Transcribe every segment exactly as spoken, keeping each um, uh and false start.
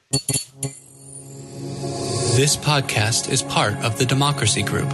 This podcast is part of the Democracy Group.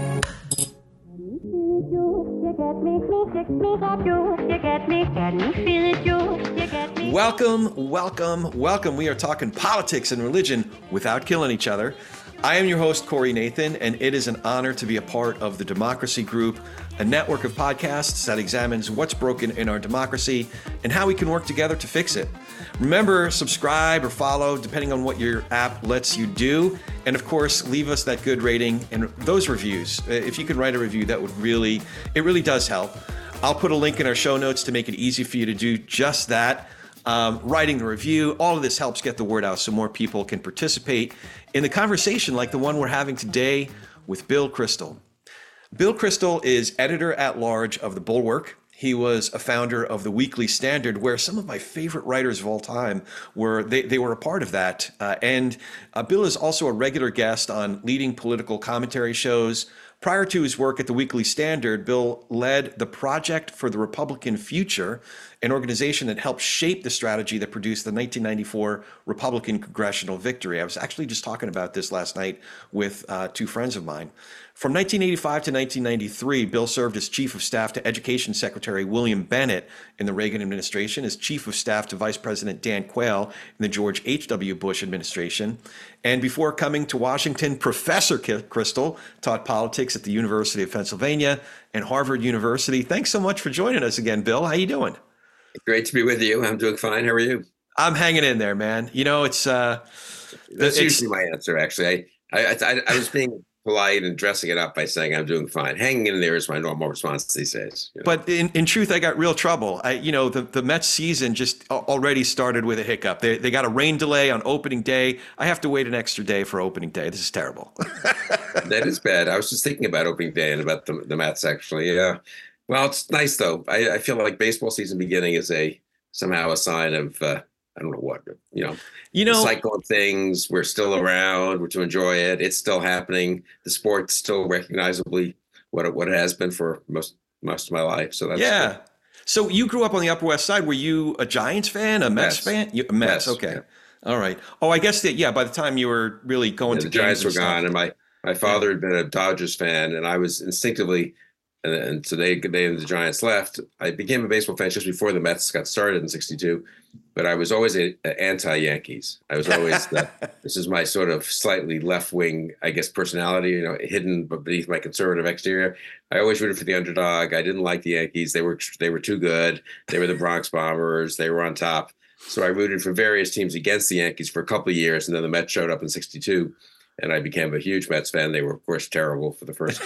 Welcome, welcome, welcome. We are talking politics and religion without killing each other. I am your host, Corey Nathan, and it is an honor to be a part of the Democracy Group, a network of podcasts that examines what's broken in our democracy and how we can work together to fix it. Remember, subscribe or follow, depending on what your app lets you do. And of course, leave us that good rating and those reviews. If you could write a review, that would really, it really does help. I'll put a link in our show notes to make it easy for you to do just that. Um, writing the review, all of this helps get the word out so more people can participate in the conversation like the one we're having today with Bill Kristol. Bill Kristol is editor-at-large of The Bulwark. He was a founder of the Weekly Standard, where some of my favorite writers of all time were, they, they were a part of that. Uh, and uh, Bill is also a regular guest on leading political commentary shows. Prior to his work at the Weekly Standard, Bill led the Project for the Republican Future, an organization that helped shape the strategy that produced the nineteen ninety-four Republican congressional victory. I was actually just talking about this last night with uh, two friends of mine. From nineteen eighty-five to nineteen ninety-three, Bill served as Chief of Staff to Education Secretary William Bennett in the Reagan administration, as Chief of Staff to Vice President Dan Quayle in the George H W. Bush administration. And before coming to Washington, Professor Kristol taught politics at the University of Pennsylvania and Harvard University. Thanks so much for joining us again, Bill. How you doing? Great to be with you. I'm doing fine. How are you? I'm hanging in there, man. You know, it's uh, that's it's, usually my answer. Actually, I, I I I was being polite and dressing it up by saying I'm doing fine. Hanging in there is my normal response these days. You know? But in, in truth, I got real trouble. I, you know, the, the Mets season just already started with a hiccup. They they got a rain delay on opening day. I have to wait an extra day for opening day. This is terrible. That is bad. I was just thinking about opening day and about the, the Mets, actually. Yeah. Well, it's nice, though. I, I feel like baseball season beginning is a somehow a sign of, uh, I don't know what, you know, you know, the cycle of things. We're still around. We're to enjoy it. It's still happening. The sport's still recognizably what it, what it has been for most most of my life. So that's yeah. good. So you grew up on the Upper West Side. Were you a Giants fan, a Mets, Mets. fan? You, Mets. Mets. Okay. Yeah. All right. Oh, I guess that. Yeah. By the time you were really going yeah, to the Giants were stuff. gone, and my my father yeah. had been a Dodgers fan, and I was instinctively. And, and so they, they the Giants left. I became a baseball fan just before the Mets got started in sixty-two, but I was always a, a anti-Yankees. I was always the, this is my sort of slightly left-wing, I guess, personality, you know, hidden beneath my conservative exterior. I always rooted for the underdog. I didn't like the Yankees. They were they were too good. They were the Bronx Bombers. They were on top. So I rooted for various teams against the Yankees for a couple of years, and then the Mets showed up in sixty-two. And I became a huge Mets fan. They were, of course, terrible for the first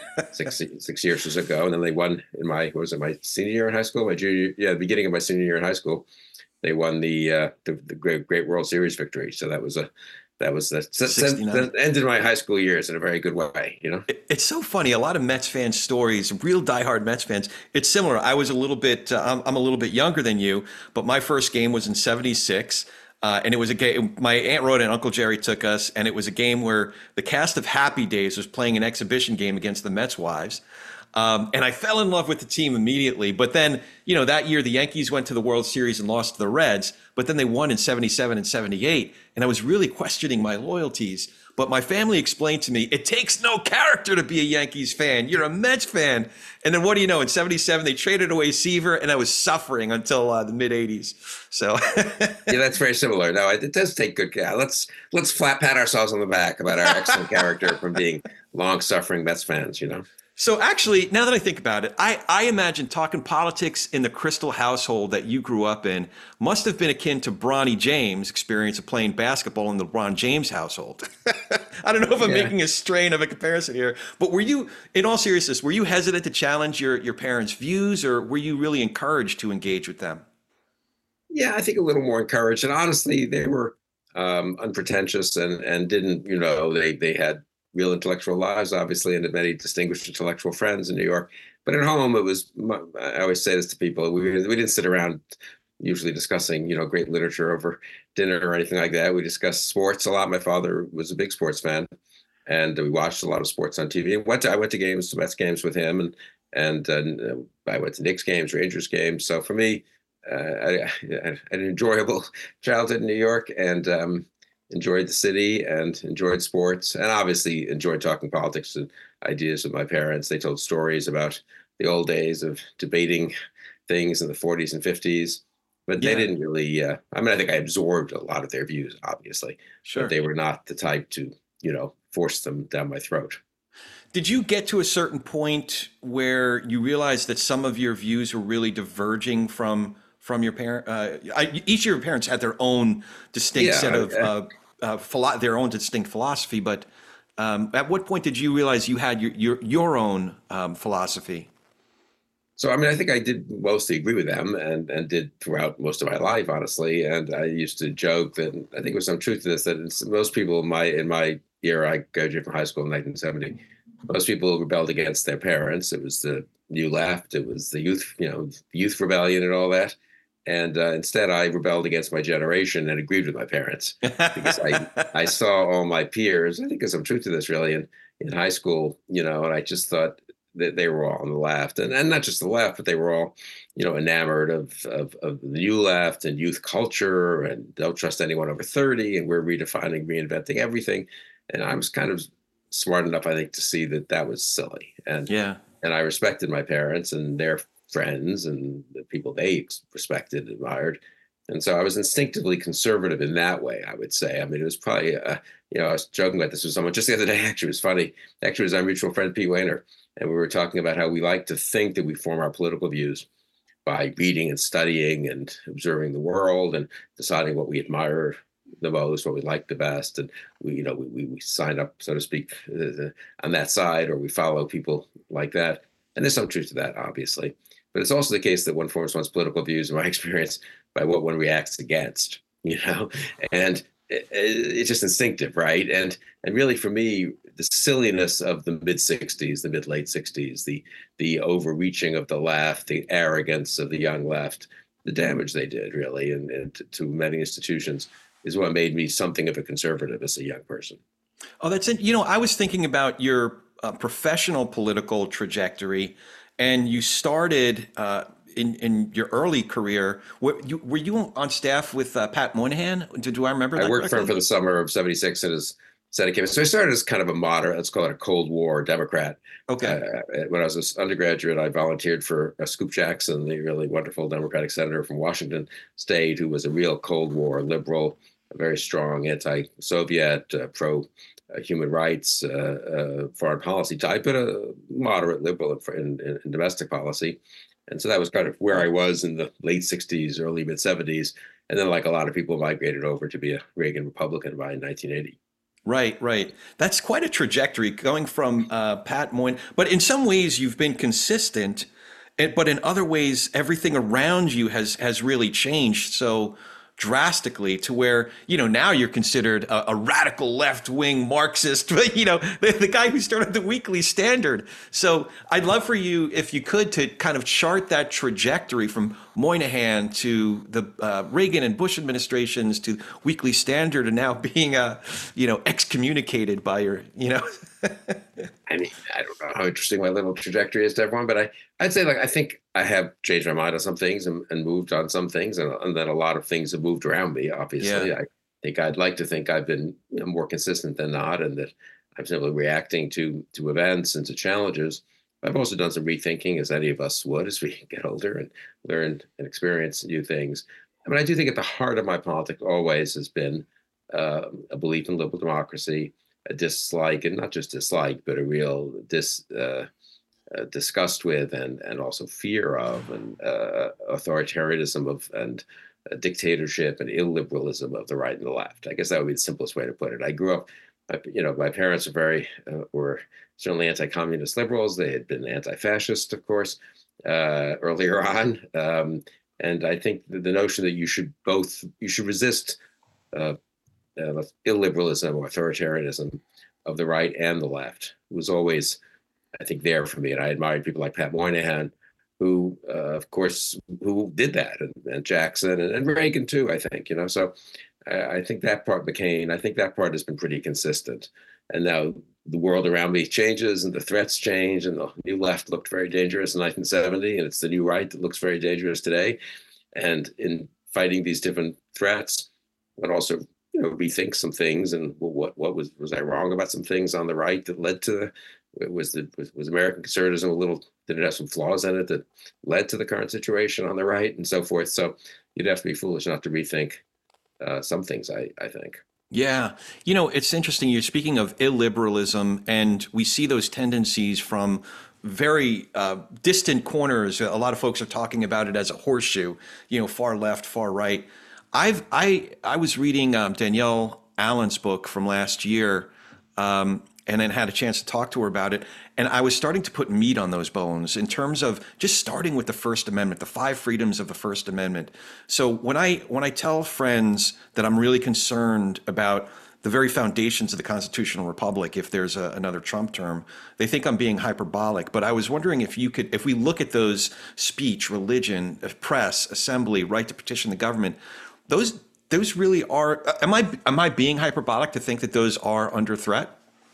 six six years or so ago. And then they won in my, what was it, my senior year in high school? My junior, yeah, the beginning of my senior year in high school. They won the uh, the, the great, great World Series victory. So that was a, that was the, that ended my high school years in a very good way, you know? It, it's so funny. A lot of Mets fan stories, real diehard Mets fans. It's similar. I was a little bit, uh, I'm, I'm a little bit younger than you, but my first game was in seventy-six. Uh, and it was a game, my Aunt Rhoda and Uncle Jerry took us, and it was a game where the cast of Happy Days was playing an exhibition game against the Mets wives. Um, and I fell in love with the team immediately. But then, you know, that year the Yankees went to the World Series and lost to the Reds, but then they won in seventy-seven and seventy-eight. And I was really questioning my loyalties. But my family explained to me, it takes no character to be a Yankees fan. You're a Mets fan. And then what do you know? In seventy-seven, they traded away Seaver, and I was suffering until uh, the mid eighties. So yeah, that's very similar. No, it, it does take good care. Let's let's flat pat ourselves on the back about our excellent character from being long-suffering Mets fans, you know? So actually, now that I think about it, I, I imagine talking politics in the Kristol household that you grew up in must have been akin to Bronny James' experience of playing basketball in the LeBron James household. I don't know if I'm yeah. making a strain of a comparison here, but were you, in all seriousness, were you hesitant to challenge your, your parents' views, or were you really encouraged to engage with them? Yeah, I think a little more encouraged. And honestly, they were um, unpretentious and, and didn't, you know, they, they had real intellectual lives, obviously, and many distinguished intellectual friends in New York. But at home, it was, I always say this to people, we, we didn't sit around usually discussing, you know, great literature over dinner or anything like that. We discussed sports a lot. My father was a big sports fan, and we watched a lot of sports on T V. And went to, I went to games, to Mets games with him, and and uh, I went to Knicks games, Rangers games. So for me, uh, I, I had an enjoyable childhood in New York, and um, enjoyed the city and enjoyed sports, and obviously enjoyed talking politics and ideas with my parents. They told stories about the old days of debating things in the forties and fifties, but they Yeah, didn't really. Uh, I mean, I think I absorbed a lot of their views, obviously, but sure. they were not the type to, you know, force them down my throat. Did you get to a certain point where you realized that some of your views were really diverging from from your parent? Uh, I, each of your parents had their own distinct set Yeah, of uh, uh, philo- their own distinct philosophy, but um, at what point did you realize you had your your, your own um, philosophy? so, I mean, I think I did mostly agree with them, and and did throughout most of my life, honestly. And I used to joke that I think there's some truth to this, that it's, most people in my in my era, I graduated from high school in nineteen seventy. Most people rebelled against their parents. It was the New Left. It was the youth, you know, youth rebellion and all that. And uh, instead, I rebelled against my generation and agreed with my parents, because I I saw all my peers. I think there's some truth to this, really, in in high school, you know, and I just thought that they were all on the left, and, and not just the left, but they were all, you know, enamored of, of of the new left and youth culture, and don't trust anyone over thirty, and we're redefining, reinventing everything. And I was kind of smart enough, I think, to see that that was silly, and Yeah. and I respected my parents and their friends and the people they respected, admired. And so I was instinctively conservative in that way, I would say. I mean, it was probably, uh, you know, I was joking about this with someone just the other day. Actually, it was funny. Actually, it was our mutual friend, Pete Wayner. And we were talking about how we like to think that we form our political views by reading and studying and observing the world and deciding what we admire the most, what we like the best. And we, you know, we, we, we sign up, so to speak, uh, on that side, or we follow people like that. And there's some truth to that, obviously. But it's also the case that one forms one's political views, in my experience, by what one reacts against, you know, and it, it's just instinctive, right? And and really, for me, the silliness of the mid sixties, the mid late sixties, the the overreaching of the left, the arrogance of the young left, the damage they did, really, and, and to, to many institutions, is what made me something of a conservative as a young person. Oh, that's it. You know, I was thinking about your uh, professional political trajectory, and you started uh, in in your early career. Were you, were you on staff with uh, Pat Moynihan? Do, do I remember I that worked for him correctly? for the summer of seventy-six in his Senate campaign. So I started as kind of a moderate, let's call it a Cold War Democrat. Okay. Uh, when I was an undergraduate, I volunteered for uh, Scoop Jackson, the really wonderful Democratic senator from Washington State, who was a real Cold War liberal, a very strong anti-Soviet, uh, pro-human rights, uh, uh, foreign policy type, but a moderate liberal in, in, in domestic policy. And so that was kind of where I was in the late sixties, early mid seventies. And then, like a lot of people, migrated over to be a Reagan Republican by nineteen eighty. Right, right. That's quite a trajectory going from uh, Pat Moynihan. But in some ways, you've been consistent, and, but in other ways, everything around you has has really changed so drastically to where, you know, now you're considered a, a radical left-wing Marxist, but, you know, the, the guy who started the Weekly Standard. So I'd love for you, if you could, to kind of chart that trajectory from Moynihan to the uh, Reagan and Bush administrations to Weekly Standard, and now being, uh, you know, excommunicated by your, you know. I mean, I don't know how interesting my little trajectory is to everyone, but I, I'd say, like, I think I have changed my mind on some things, and, and moved on some things, and, and then a lot of things have moved around me, obviously. Yeah. I think I'd like to think I've been, you know, more consistent than not, and that I'm simply reacting to to events and to challenges. I've also done some rethinking, as any of us would, as we get older and learn and experience new things. I mean, I do think at the heart of my politics always has been uh, a belief in liberal democracy, a dislike, and not just dislike, but a real dis, uh, uh, disgust with, and and also fear of, and uh, authoritarianism of, and uh, dictatorship and illiberalism of the right and the left. I guess that would be the simplest way to put it. I grew up, you know, my parents were very uh, were certainly anti-communist liberals. They had been anti-fascist, of course, uh, earlier on, um, and I think the, the notion that you should both you should resist uh, uh, illiberalism or authoritarianism of the right and the left was always, I think, there for me. And I admired people like Pat Moynihan, who, uh, of course, who did that, and, and Jackson and, and Reagan too, I think, you know. So uh, I think that part became, I think that part has been pretty consistent. And now the world around me changes, and the threats change, and the new left looked very dangerous in nineteen seventy, and it's the new right that looks very dangerous today. And in fighting these different threats, but also, you know, rethink some things. And well, what what was was I wrong about some things on the right that led to was the was, was American conservatism a little, did it have some flaws in it that led to the current situation on the right and so forth? So you'd have to be foolish not to rethink uh, some things, I I think. Yeah. You know, it's interesting. You're speaking of illiberalism, and we see those tendencies from very uh, distant corners. A lot of folks are talking about it as a horseshoe, you know, far left, far right. I've I I was reading um, Danielle Allen's book from last year, um, and then had a chance to talk to her about it. And I was starting to put meat on those bones in terms of just starting with the First Amendment, the five freedoms of the First Amendment. So when I when I tell friends that I'm really concerned about the very foundations of the constitutional republic, if there's a, another Trump term, they think I'm being hyperbolic. But I was wondering if you could, if we look at those speech, religion, press, assembly, right to petition the government, those those really are. Am I am I being hyperbolic to think that those are under threat?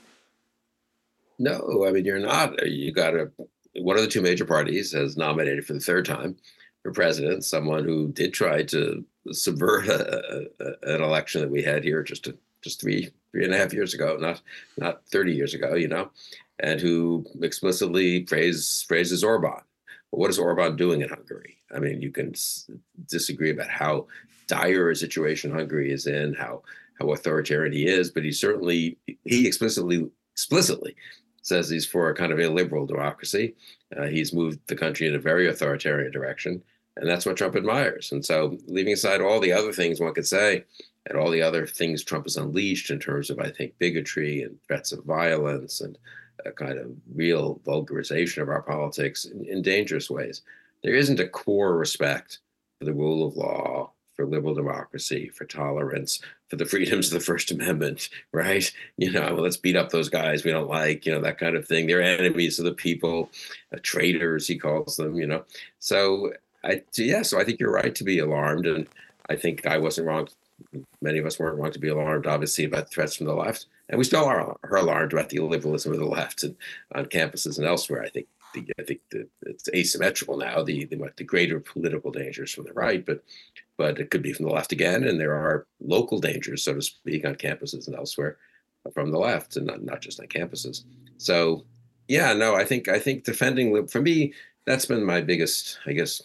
No, I mean, you're not. You got a one of the two major parties has nominated for the third time for president someone who did try to subvert a, a, an election that we had here just a, just three three and a half years ago, not not thirty years ago, you know, and who explicitly praise, praises Orban. Well, what is Orban doing in Hungary? I mean, you can s- disagree about how dire a situation Hungary is in, how how authoritarian he is, but he certainly he explicitly explicitly says he's for a kind of illiberal democracy. Uh, he's moved the country in a very authoritarian direction, and that's what Trump admires. And so, leaving aside all the other things one could say, and all the other things Trump has unleashed in terms of, I think, bigotry and threats of violence and a kind of real vulgarization of our politics in, in dangerous ways, there isn't a core respect for the rule of law, for liberal democracy, for tolerance, for the freedoms of the First Amendment, right? You know, well, let's beat up those guys we don't like, you know, that kind of thing. They're enemies of the people, uh, traitors, he calls them, you know. So, I, yeah, so I think you're right to be alarmed. And I think I wasn't wrong. Many of us weren't wrong to be alarmed, obviously, about threats from the left. And we still are, are alarmed about the illiberalism of the left and on campuses and elsewhere. I think the, I think the, it's asymmetrical now, the, the, the greater political dangers from the right, but but it could be from the left again. And there are local dangers, so to speak, on campuses and elsewhere from the left, and not, not just on campuses. So, yeah, no, I think I think defending, for me, that's been my biggest, I guess,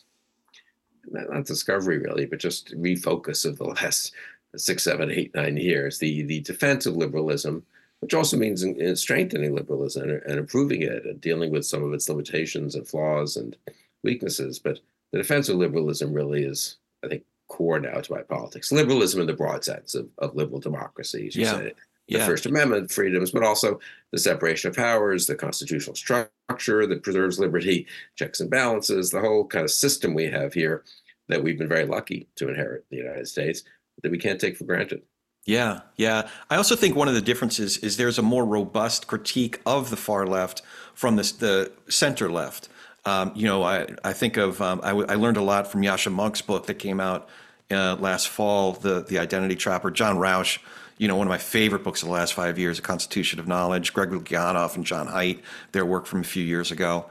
not, not discovery really, but just refocus of the last six, seven, eight, nine years. The the defense of liberalism, which also means in, in strengthening liberalism and, and improving it and dealing with some of its limitations and flaws and weaknesses. But the defense of liberalism really is, I think, core now to my politics. Liberalism in the broad sense of, of liberal democracy, as you Yeah. say. The Yeah. First Amendment freedoms, but also the separation of powers, the constitutional structure that preserves liberty, checks and balances, the whole kind of system we have here that we've been very lucky to inherit in the United States that we can't take for granted. Yeah, yeah. I also think one of the differences is there's a more robust critique of the far left from this, the center left. Um, you know, I, I think of, um, I, w- I learned a lot from Yascha Monk's book that came out uh, last fall, the, the Identity Trapper. John Rauch, you know, one of my favorite books of the last five years, A Constitution of Knowledge. Greg Lukianoff and John Haidt, their work from a few years ago.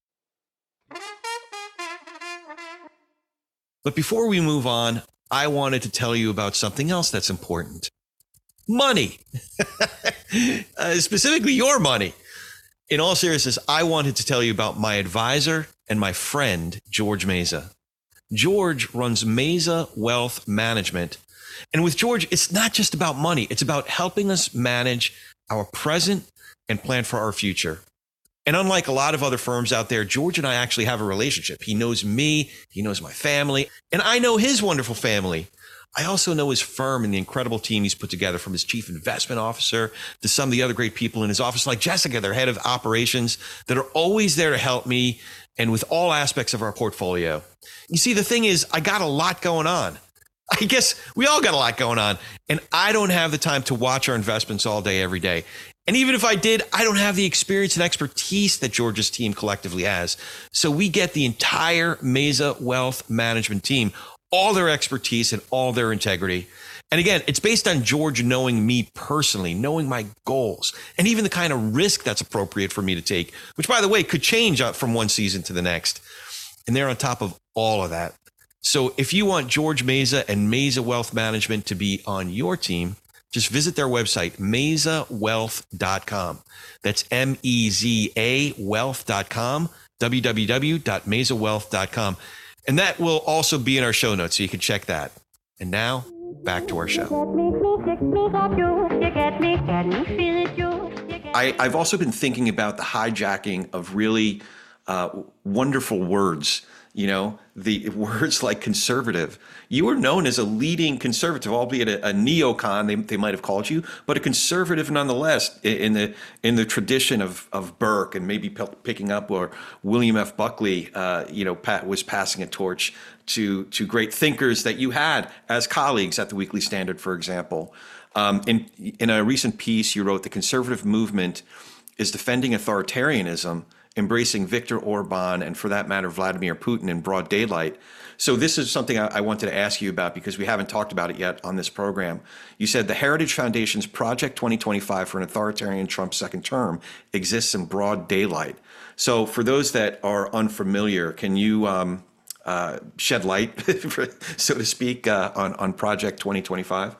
But before we move on, I wanted to tell you about something else that's important. Money. uh, specifically your money. In all seriousness, I wanted to tell you about my advisor and my friend, George Meza. George runs Meza Wealth Management. And with George, it's not just about money. It's about helping us manage our present and plan for our future. And unlike a lot of other firms out there, George and I actually have a relationship. He knows me, he knows my family, and I know his wonderful family. I also know his firm and the incredible team he's put together, from his chief investment officer to some of the other great people in his office, like Jessica, their head of operations, that are always there to help me and with all aspects of our portfolio. You see, the thing is, I got a lot going on. I guess we all got a lot going on, and I don't have the time to watch our investments all day, every day. And even if I did, I don't have the experience and expertise that George's team collectively has. So we get the entire Meza Wealth Management team, all their expertise and all their integrity. And again, it's based on George knowing me personally, knowing my goals, and even the kind of risk that's appropriate for me to take, which, by the way, could change from one season to the next. And they're on top of all of that. So if you want George Meza and Meza Wealth Management to be on your team, just visit their website, meza wealth dot com. That's M E Z A wealth dot com, w w w dot meza wealth dot com. And that will also be in our show notes, so you can check that. And now, back to our show. I, I've also been thinking about the hijacking of really uh, wonderful words. You know, the words like conservative. You were known as a leading conservative, albeit a, a neocon, they, they might have called you, but a conservative nonetheless in the in the tradition of of Burke and maybe p- picking up where William F. Buckley, uh, you know, Pat was passing a torch to to great thinkers that you had as colleagues at the Weekly Standard, for example. Um, in in a recent piece, you wrote, "The conservative movement is defending authoritarianism, embracing Viktor Orban, and for that matter, Vladimir Putin in broad daylight." So this is something I, I wanted to ask you about because we haven't talked about it yet on this program. You said the Heritage Foundation's Project twenty twenty-five for an authoritarian Trump second term exists in broad daylight. So for those that are unfamiliar, can you um, uh, shed light, so to speak, uh, on, on Project twenty twenty-five?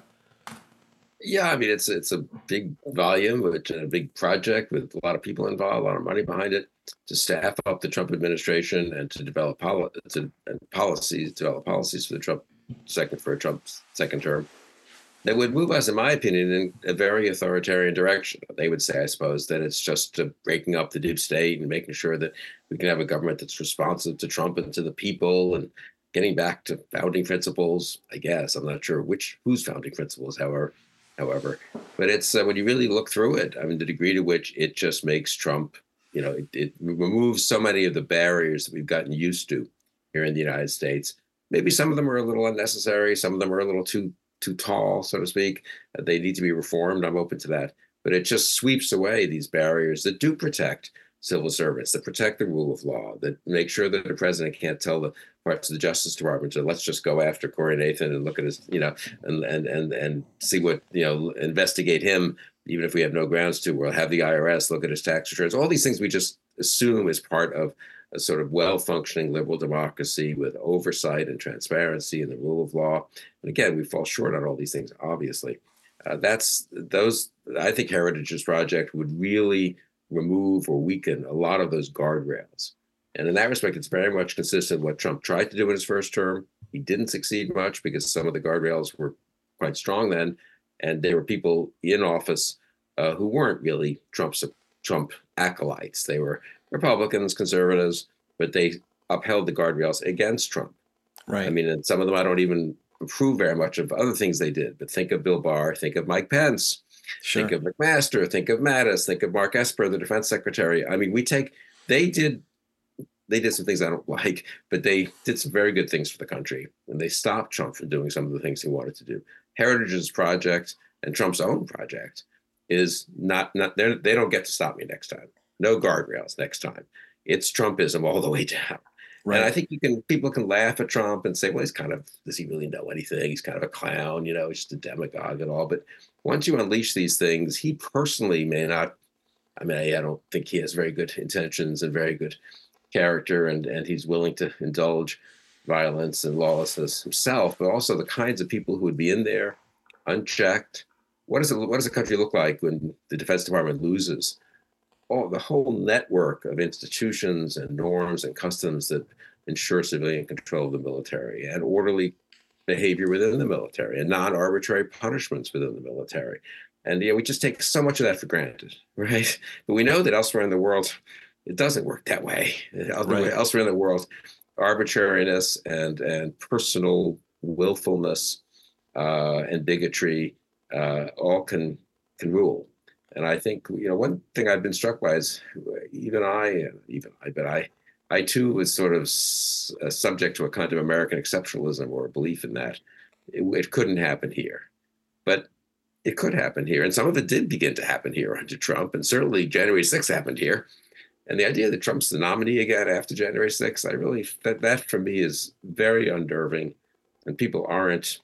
Yeah, I mean, it's it's a big volume, which a big project with a lot of people involved, a lot of money behind it, to staff up the Trump administration and to develop poli- to, and policies, develop policies for the Trump second for a Trump second term that would move us, in my opinion, in a very authoritarian direction. They would say, I suppose, that it's just uh, breaking up the deep state and making sure that we can have a government that's responsive to Trump and to the people and getting back to founding principles. I guess I'm not sure which whose founding principles, however. However, but it's uh, when you really look through it, I mean, the degree to which it just makes Trump, you know, it, it removes so many of the barriers that we've gotten used to here in the United States. Maybe some of them are a little unnecessary. Some of them are a little too too tall, so to speak. Uh, they need to be reformed. I'm open to that. But it just sweeps away these barriers that do protect civil servants, that protect the rule of law, that make sure that the president can't tell the parts of the Justice Department to let's just go after Corey Nathan and look at his, you know, and and and and see what, you know, investigate him, even if we have no grounds to, or have the I R S look at his tax returns. All these things we just assume is part of a sort of well-functioning liberal democracy with oversight and transparency and the rule of law. And again, we fall short on all these things, obviously. Uh, that's those, I think Heritage's project would really remove or weaken a lot of those guardrails. And in that respect, it's very much consistent with what Trump tried to do in his first term. He didn't succeed much because some of the guardrails were quite strong then. And there were people in office uh, who weren't really Trump's, Trump acolytes. They were Republicans, conservatives, but they upheld the guardrails against Trump. Right. I mean, and some of them I don't even approve very much of other things they did. But think of Bill Barr, think of Mike Pence. Sure. Think of McMaster, think of Mattis, think of Mark Esper, the defense secretary. I mean, we take, they did, they did some things I don't like, but they did some very good things for the country. And they stopped Trump from doing some of the things he wanted to do. Heritage's project and Trump's own project is not, not they don't get to stop me next time. No guardrails next time. It's Trumpism all the way down. Right. And I think you can, people can laugh at Trump and say, well, he's kind of, does he really know anything? He's kind of a clown, you know, he's just a demagogue and all. But once you unleash these things, he personally may not, I mean, I, I don't think he has very good intentions and very good character, and, and he's willing to indulge violence and lawlessness himself, but also the kinds of people who would be in there unchecked. What does it, what does a country look like when the Defense Department loses? Oh, the whole network of institutions and norms and customs that ensure civilian control of the military and orderly behavior within the military and non-arbitrary punishments within the military. And yeah, we just take so much of that for granted, right? But we know that elsewhere in the world, it doesn't work that way. Right. Elsewhere in the world, arbitrariness and, and personal willfulness uh, and bigotry uh, all can can rule. And I think, you know, one thing I've been struck by is even I, even I, but I, I too was sort of s- uh, subject to a kind of American exceptionalism or a belief in that. It, it couldn't happen here, but it could happen here. And some of it did begin to happen here under Trump. And certainly January sixth happened here. And the idea that Trump's the nominee again after January sixth, I really, that, that for me is very unnerving. And people aren't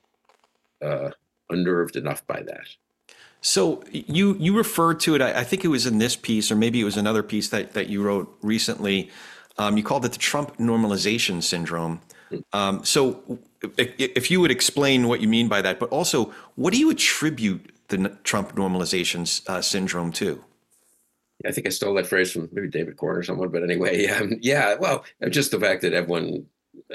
uh, unnerved enough by that. So you you referred to it, I, I think it was in this piece, or maybe it was another piece that, that you wrote recently. Um, you called it the Trump normalization syndrome. Um, so if, if you would explain what you mean by that, but also what do you attribute the Trump normalization uh, syndrome to? I think I stole that phrase from maybe David Corn or someone, but anyway, um, yeah, well, just the fact that everyone,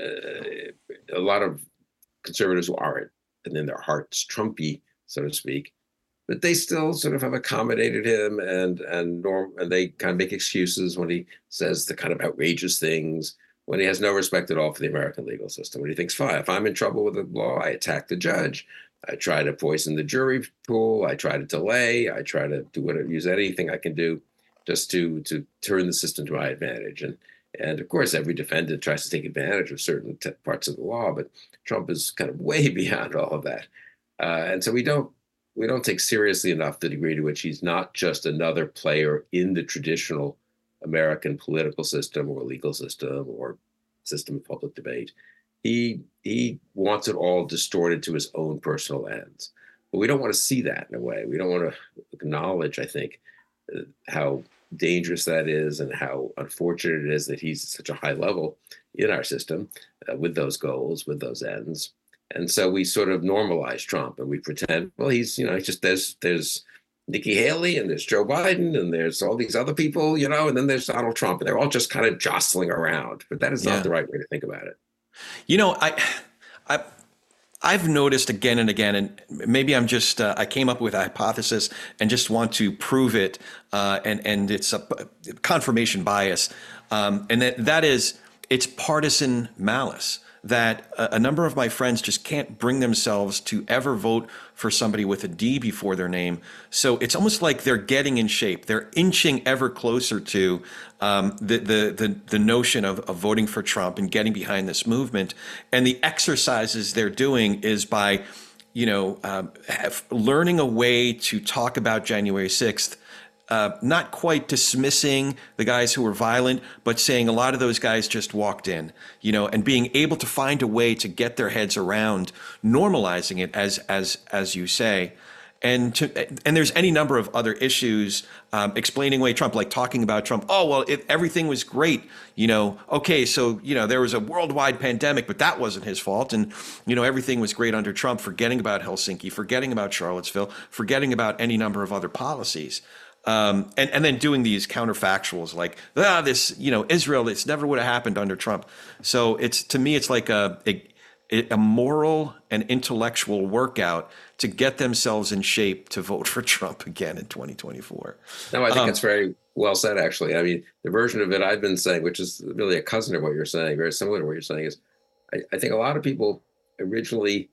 uh, a lot of conservatives who aren't, and in their hearts, Trumpy, so to speak, but they still sort of have accommodated him, and and norm, and they kind of make excuses when he says the kind of outrageous things, when he has no respect at all for the American legal system. When he thinks, fine, if I'm in trouble with the law, I attack the judge. I try to poison the jury pool. I try to delay. I try to do whatever, use anything I can do just to to turn the system to my advantage. And and of course, every defendant tries to take advantage of certain t- parts of the law, but Trump is kind of way beyond all of that. Uh, and so we don't we don't take seriously enough the degree to which he's not just another player in the traditional American political system or legal system or system of public debate. He he wants it all distorted to his own personal ends. But we don't want to see that in a way. We don't want to acknowledge, I think, uh, how dangerous that is and how unfortunate it is that he's at such a high level in our system uh, with those goals, with those ends. And so we sort of normalize Trump and we pretend, well, he's, you know, he's just there's there's Nikki Haley and there's Joe Biden and there's all these other people, you know, and then there's Donald Trump, and they're all just kind of jostling around. But that is Yeah. not the right way to think about it. You know, I, I, I've noticed again and again, and maybe I'm just, uh, I came up with a hypothesis and just want to prove it, uh, and, and it's a confirmation bias. Um, and that, that is, it's partisan malice. That a, a number of my friends just can't bring themselves to ever vote for somebody with a D before their name. So it's almost like they're getting in shape. They're inching ever closer to um, the, the the the notion of, of voting for Trump and getting behind this movement. And the exercises they're doing is by, you know, um, have, learning a way to talk about January sixth. Uh, not quite dismissing the guys who were violent, but saying a lot of those guys just walked in, you know, and being able to find a way to get their heads around normalizing it, as as as you say, and to and there's any number of other issues, um, explaining away Trump, like talking about Trump. Oh well, if everything was great, you know, okay, so you know there was a worldwide pandemic, but that wasn't his fault, and you know everything was great under Trump. Forgetting about Helsinki, forgetting about Charlottesville, forgetting about any number of other policies. Um, and, and then doing these counterfactuals like, ah, this, you know, Israel, this never would have happened under Trump. So it's, to me, it's like a, a, a moral and intellectual workout to get themselves in shape to vote for Trump again in twenty twenty-four. No, I think um, it's very well said, actually. I mean, the version of it I've been saying, which is really a cousin of what you're saying, very similar to what you're saying, is I, I think a lot of people originally,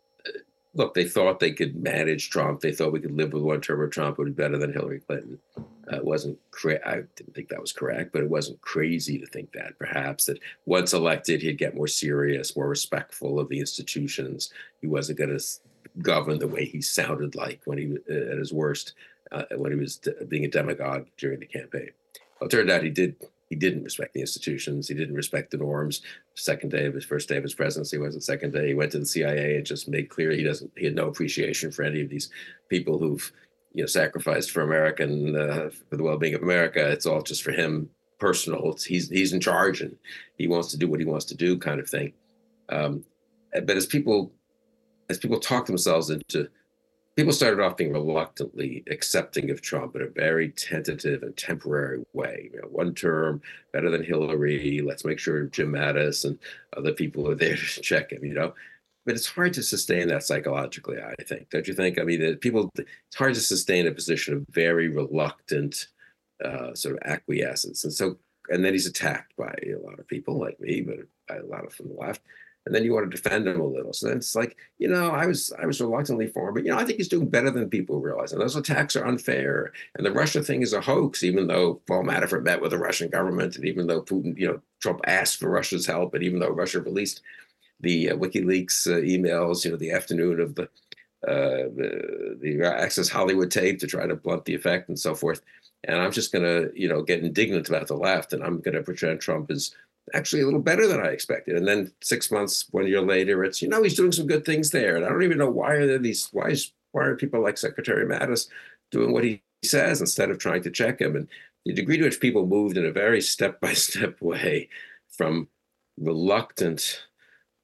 look, they thought they could manage Trump. They thought we could live with one term of Trump. It would be better than Hillary Clinton. Uh, it wasn't cra- I didn't think that was correct, but it wasn't crazy to think that, perhaps, that once elected, he'd get more serious, more respectful of the institutions. He wasn't going to govern the way he sounded like when he was uh, at his worst, uh, when he was d- being a demagogue during the campaign. Well, it turned out he did. He didn't respect the institutions. He didn't respect the norms. Second day of his first day of his presidency was the second day. He went to the C I A and just made clear he doesn't. He had no appreciation for any of these people who've, you know, sacrificed for American uh, for the well-being of America. It's all just for him personal. It's, he's he's in charge and he wants to do what he wants to do, kind of thing. Um, but as people as people talk themselves into People started off being reluctantly accepting of Trump in a very tentative and temporary way. You know, one term, better than Hillary. Let's make sure Jim Mattis and other people are there to check him, you know. But it's hard to sustain that psychologically, I think. Don't you think? I mean, people, it's hard to sustain a position of very reluctant uh, sort of acquiescence. And so, and then he's attacked by a lot of people like me, but by a lot of from the left. And then you want to defend him a little. So then it's like, you know, I was I was reluctantly for him, but, you know, I think he's doing better than people realize. And those attacks are unfair. And the Russia thing is a hoax, even though Paul Manafort met with the Russian government, and even though Putin, you know, Trump asked for Russia's help, and even though Russia released the uh, WikiLeaks uh, emails, you know, the afternoon of the, uh, the the Access Hollywood tape to try to blunt the effect and so forth. And I'm just going to, you know, get indignant about the left, and I'm going to pretend Trump is actually a little better than I expected. And then six months, one year later, it's, you know, he's doing some good things there. And I don't even know why are there these, why is, why are people like Secretary Mattis doing what he says instead of trying to check him? And the degree to which people moved in a very step-by-step way from reluctant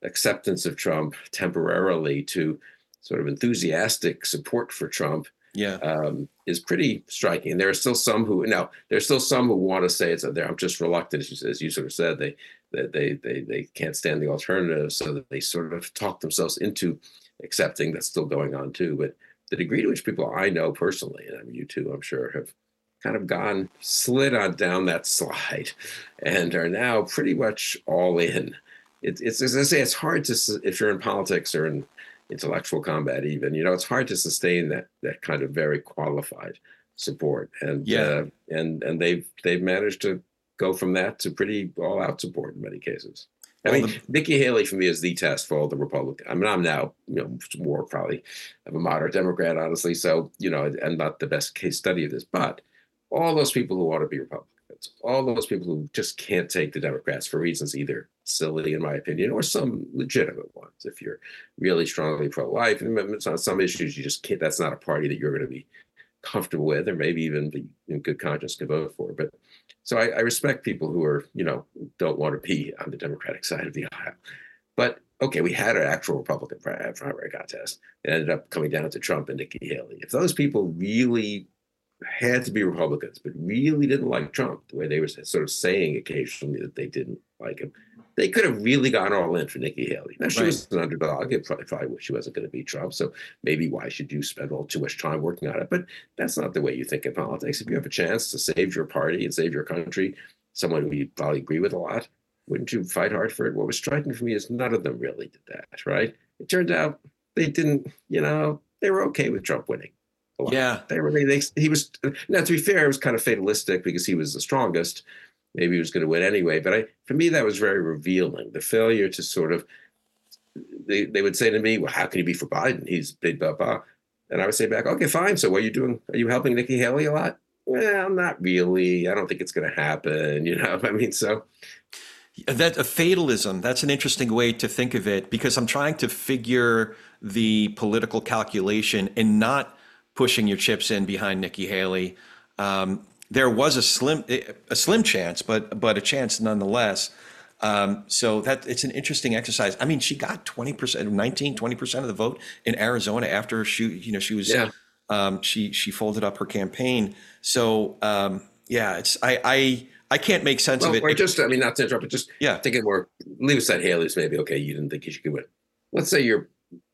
acceptance of Trump temporarily to sort of enthusiastic support for Trump Yeah. um, is pretty striking. And there are still some who now there's still some who want to say it's there. I'm just reluctant, as you, as you sort of said, they they they they they can't stand the alternative, so that they sort of talk themselves into accepting. That's still going on too. But the degree to which people I know personally, and I mean you too, I'm sure, have kind of gone slid on down that slide and are now pretty much all in. It, it's as I say, it's hard to, if you're in politics or in intellectual combat, even, you know, it's hard to sustain that that kind of very qualified support. And Yeah. uh, and and they've they've managed to go from that to pretty all out support in many cases. I Well, mean, the- Nikki Haley for me is the test for all the Republicans. I mean, I'm now, you know, more probably of a moderate Democrat, honestly. So, you know, I'm not the best case study of this, but all those people who want to be Republicans, all those people who just can't take the Democrats for reasons either silly, in my opinion, or some legitimate ones. If you're really strongly pro-life, and it's on some issues, you just can't, that's not a party that you're going to be comfortable with, or maybe even be in good conscience can vote for. But so I, I respect people who are, you know, don't want to be on the Democratic side of the aisle. But okay, we had an actual Republican primary contest. It ended up coming down to Trump and Nikki Haley. If those people really had to be Republicans, but really didn't like Trump, the way they were sort of saying occasionally that they didn't like him, they could have really gone all in for Nikki Haley. Now, she Right. was an underdog. It probably, probably she wasn't going to beat Trump. So maybe why should you spend all too much time working on it? But that's not the way you think in politics. If you have a chance to save your party and save your country, someone who you probably agree with a lot, wouldn't you fight hard for it? What was striking for me is none of them really did that, right? It turned out they didn't, you know, they were okay with Trump winning. Yeah. They were, they, he was, now to be fair, it was kind of fatalistic because he was the strongest. Maybe he was going to win anyway. But I, for me, that was very revealing. The failure to sort of, they, they would say to me, well, how can he be for Biden? He's big, blah, blah. And I would say back, okay, fine. So what are you doing? Are you helping Nikki Haley a lot? Well, not really. I don't think it's going to happen. You know, I mean, so. That a fatalism, that's an interesting way to think of it, because I'm trying to figure the political calculation and not pushing your chips in behind Nikki Haley. Um, there was a slim a slim chance, but but a chance nonetheless. Um, so that it's an interesting exercise. I mean, she got twenty percent, nineteen, twenty percent of the vote in Arizona after she, you know, she was, Yeah. um, she she folded up her campaign. So um, yeah, it's I I I can't make sense Well, of it. or just, I mean, not to interrupt, but just Yeah. thinking more, leave aside Haley's maybe, okay, you didn't think she could win. Let's say you're,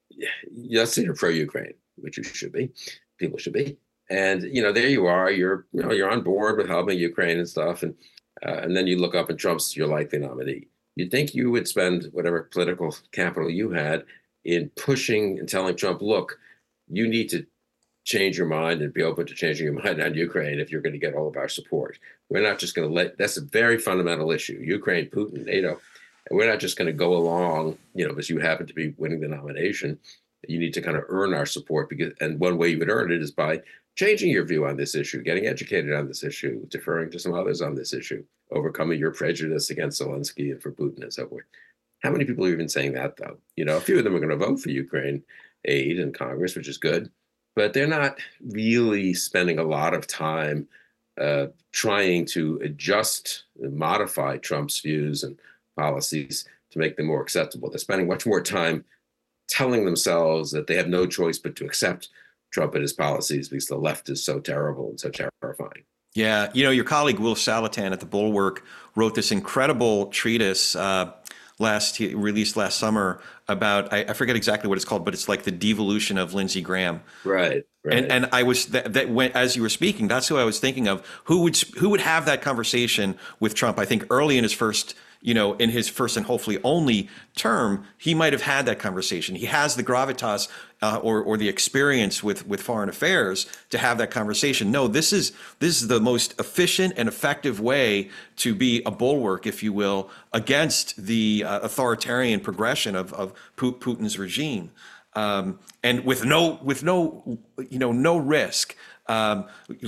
let's say you're pro-Ukraine, which you should be, people should be. And, you know, there you are, you're, you know, you're on board with helping Ukraine and stuff. And, uh, and then you look up and Trump's your likely nominee. You'd think you would spend whatever political capital you had in pushing and telling Trump, look, you need to change your mind and be open to changing your mind on Ukraine if you're going to get all of our support. We're not just going to let, that's a very fundamental issue, Ukraine, Putin, NATO. And we're not just going to go along, you know, because you happen to be winning the nomination. You need to kind of earn our support, because, and one way you would earn it is by changing your view on this issue, getting educated on this issue, deferring to some others on this issue, overcoming your prejudice against Zelensky and for Putin and so forth. How many people are even saying that, though? You know, a few of them are going to vote for Ukraine aid in Congress, which is good, but they're not really spending a lot of time uh, trying to adjust and modify Trump's views and policies to make them more acceptable. They're spending much more time telling themselves that they have no choice but to accept Trump and his policies because the left is so terrible and so terrifying. Yeah, you know, your colleague Will Salatan at the Bulwark wrote this incredible treatise uh, last he released last summer about, I, I forget exactly what it's called, but it's like the devolution of Lindsey Graham. Right. Right. And and I was that, that when, as you were speaking, that's who I was thinking of. Who would who would have that conversation with Trump? I think early in his first, you know, in his first and hopefully only term, he might have had that conversation. He has the gravitas uh, or or the experience with with foreign affairs to have that conversation. No, this is this is the most efficient and effective way to be a bulwark, if you will, against the uh, authoritarian progression of of Putin's regime. Um, and with no, with no, you know, no risk, um,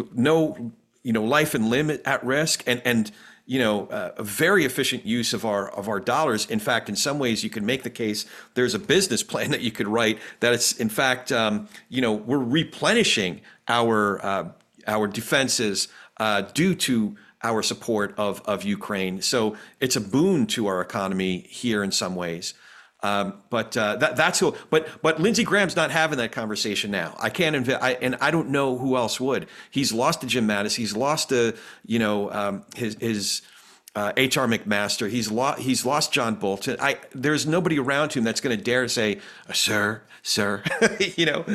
no, you know, life and limb at risk, and and you know, uh, a very efficient use of our of our dollars. In fact, in some ways, you can make the case there's a business plan that you could write that it's in fact, um, you know, we're replenishing our uh, our defenses uh, due to our support of of Ukraine. So it's a boon to our economy here in some ways. Um, but uh, that, that's who. But but Lindsey Graham's not having that conversation now. I can't inv- I, and I don't know who else would. He's lost to Jim Mattis. He's lost to you know um, his his uh, H R McMaster. He's lost he's lost John Bolton. I there's nobody around him that's going to dare say, "Sir, sir," you know.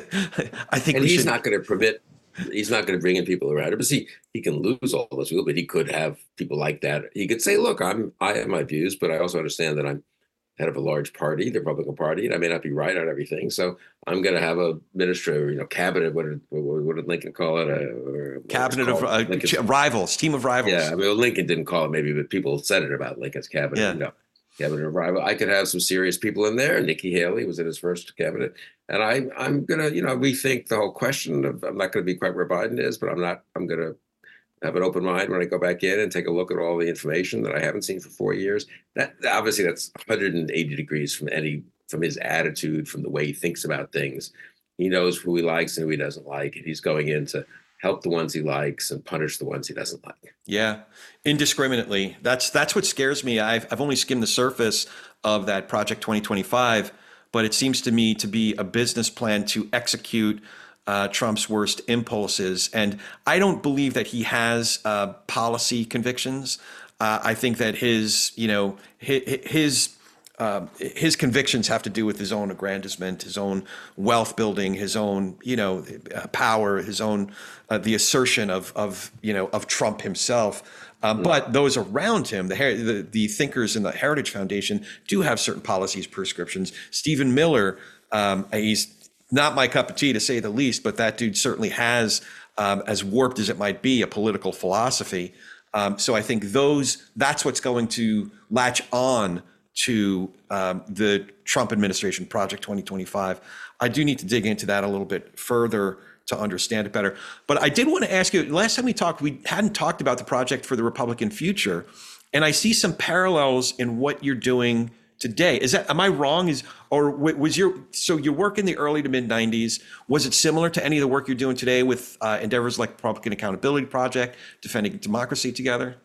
I think and we he's should, not going to permit. He's not going to bring in people around him. But see, he can lose all those people, but he could have people like that. He could say, "Look, I'm I have my views, but I also understand that I'm head of a large party, the Republican Party, and I may not be right on everything. So I'm going to have a minister, you know, cabinet. What did, what did Lincoln call it? A, or cabinet of uh, rivals, team of rivals. Yeah, I mean, well, Lincoln didn't call it maybe, but people said it about Lincoln's cabinet. Yeah. You know, cabinet of rival. I could have some serious people in there. Nikki Haley was in his first cabinet, and I, I'm going to, you know, rethink the whole question of. I'm not going to be quite where Biden is, but I'm not. I'm going to have an open mind when I go back in and take a look at all the information that I haven't seen for four years. That obviously that's one hundred eighty degrees from any from his attitude, from the way he thinks about things. He knows who he likes and who he doesn't like, and he's going in to help the ones he likes and punish the ones he doesn't like. Yeah, indiscriminately. That's that's what scares me. I've I've only skimmed the surface of that Project twenty twenty-five, but it seems to me to be a business plan to execute Uh, Trump's worst impulses. And I don't believe that he has uh, policy convictions. Uh, I think that his, you know, his, his, uh, his convictions have to do with his own aggrandizement, his own wealth building, his own, you know, uh, power, his own, uh, the assertion of, of, you know, of Trump himself. Uh, but those around him, the, the the thinkers in the Heritage Foundation, do have certain policies, prescriptions. Stephen Miller, um, he's not my cup of tea, to say the least, but that dude certainly has, um, as warped as it might be, a political philosophy. Um, so I think those that's what's going to latch on to um, the Trump administration, Project twenty twenty-five. I do need to dig into that a little bit further to understand it better. But I did want to ask you, last time we talked, we hadn't talked about the project for the Republican future. And I see some parallels in what you're doing today. Is that, am I wrong? Is, or was your, so your work in the early to mid nineties, was it similar to any of the work you're doing today with uh, endeavors like Republican Accountability Project, Defending Democracy Together?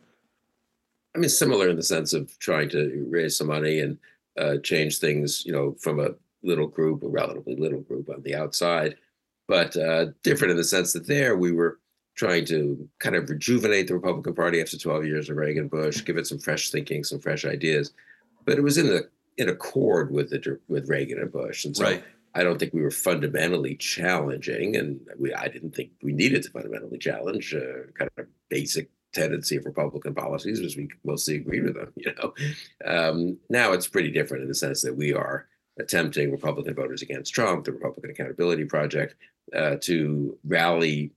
I mean, similar in the sense of trying to raise some money and uh, change things, you know, from a little group, a relatively little group on the outside, but uh, different in the sense that there we were trying to kind of rejuvenate the Republican Party after twelve years of Reagan Bush, give it some fresh thinking, some fresh ideas. But it was in the in accord with the with Reagan and Bush, and so right. I don't think we were fundamentally challenging, and we I didn't think we needed to fundamentally challenge uh, kind of basic tendency of Republican policies, because we mostly agreed with them. You know, um, now it's pretty different in the sense that we are attempting Republican voters against Trump, the Republican Accountability Project, uh, to rally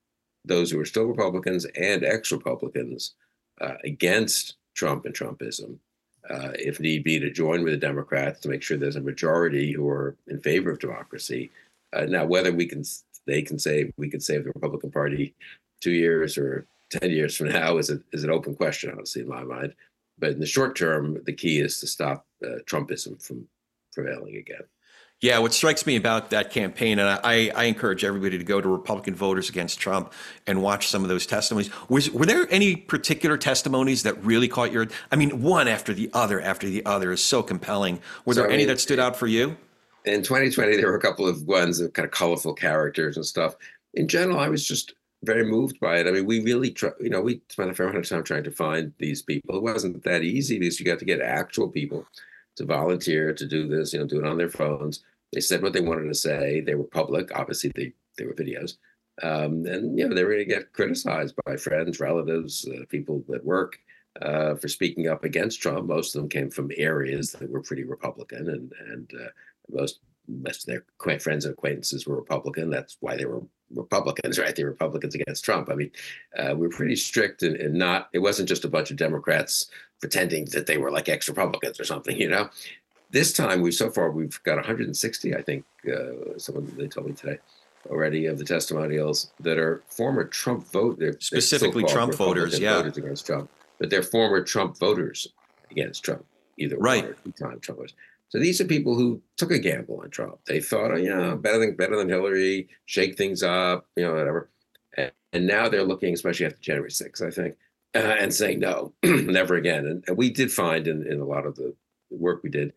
those who are still Republicans and ex-Republicans uh, against Trump and Trumpism. Uh, if need be, to join with the Democrats to make sure there's a majority who are in favor of democracy. Uh, now, whether we can, they can say we can save the Republican Party two years or ten years from now is, a, is an open question, honestly, in my mind. But in the short term, the key is to stop uh, Trumpism from prevailing again. Yeah, what strikes me about that campaign, and I, I encourage everybody to go to Republican Voters Against Trump and watch some of those testimonies. Was, were there any particular testimonies that really caught your, I mean, one after the other after the other is so compelling. Were there so, any I mean, that stood out for you? In twenty twenty, there were a couple of ones of kind of colorful characters and stuff. In general, I was just very moved by it. I mean, we really, try, you know, we spent a fair amount of time trying to find these people. It wasn't that easy because you got to get actual people to volunteer to do this, you know, do it on their phones. They said what they wanted to say. They were public. Obviously, they, they were videos. Um, and, you know, they were going to get criticized by friends, relatives, uh, people at work uh, for speaking up against Trump. Most of them came from areas that were pretty Republican, and, and uh, most, most of their friends and acquaintances were Republican. That's why they were Republicans, right? They were Republicans against Trump. I mean, uh, we were pretty strict and, and not, it wasn't just a bunch of Democrats pretending that they were like ex-Republicans or something, you know? This time, we so far we've got one hundred sixty, I think, uh, someone they told me today already, of the testimonials that are former Trump voters, specifically Trump voters, yeah, voters against Trump, but they're former Trump voters against Trump, either right. one or two time Trump voters. So these are people who took a gamble on Trump. They thought, oh, yeah, better than better than Hillary, shake things up, you know, whatever. And, and now they're looking, especially after January sixth, I think, uh, and saying no, never again. And, and we did find in, in a lot of the work we did,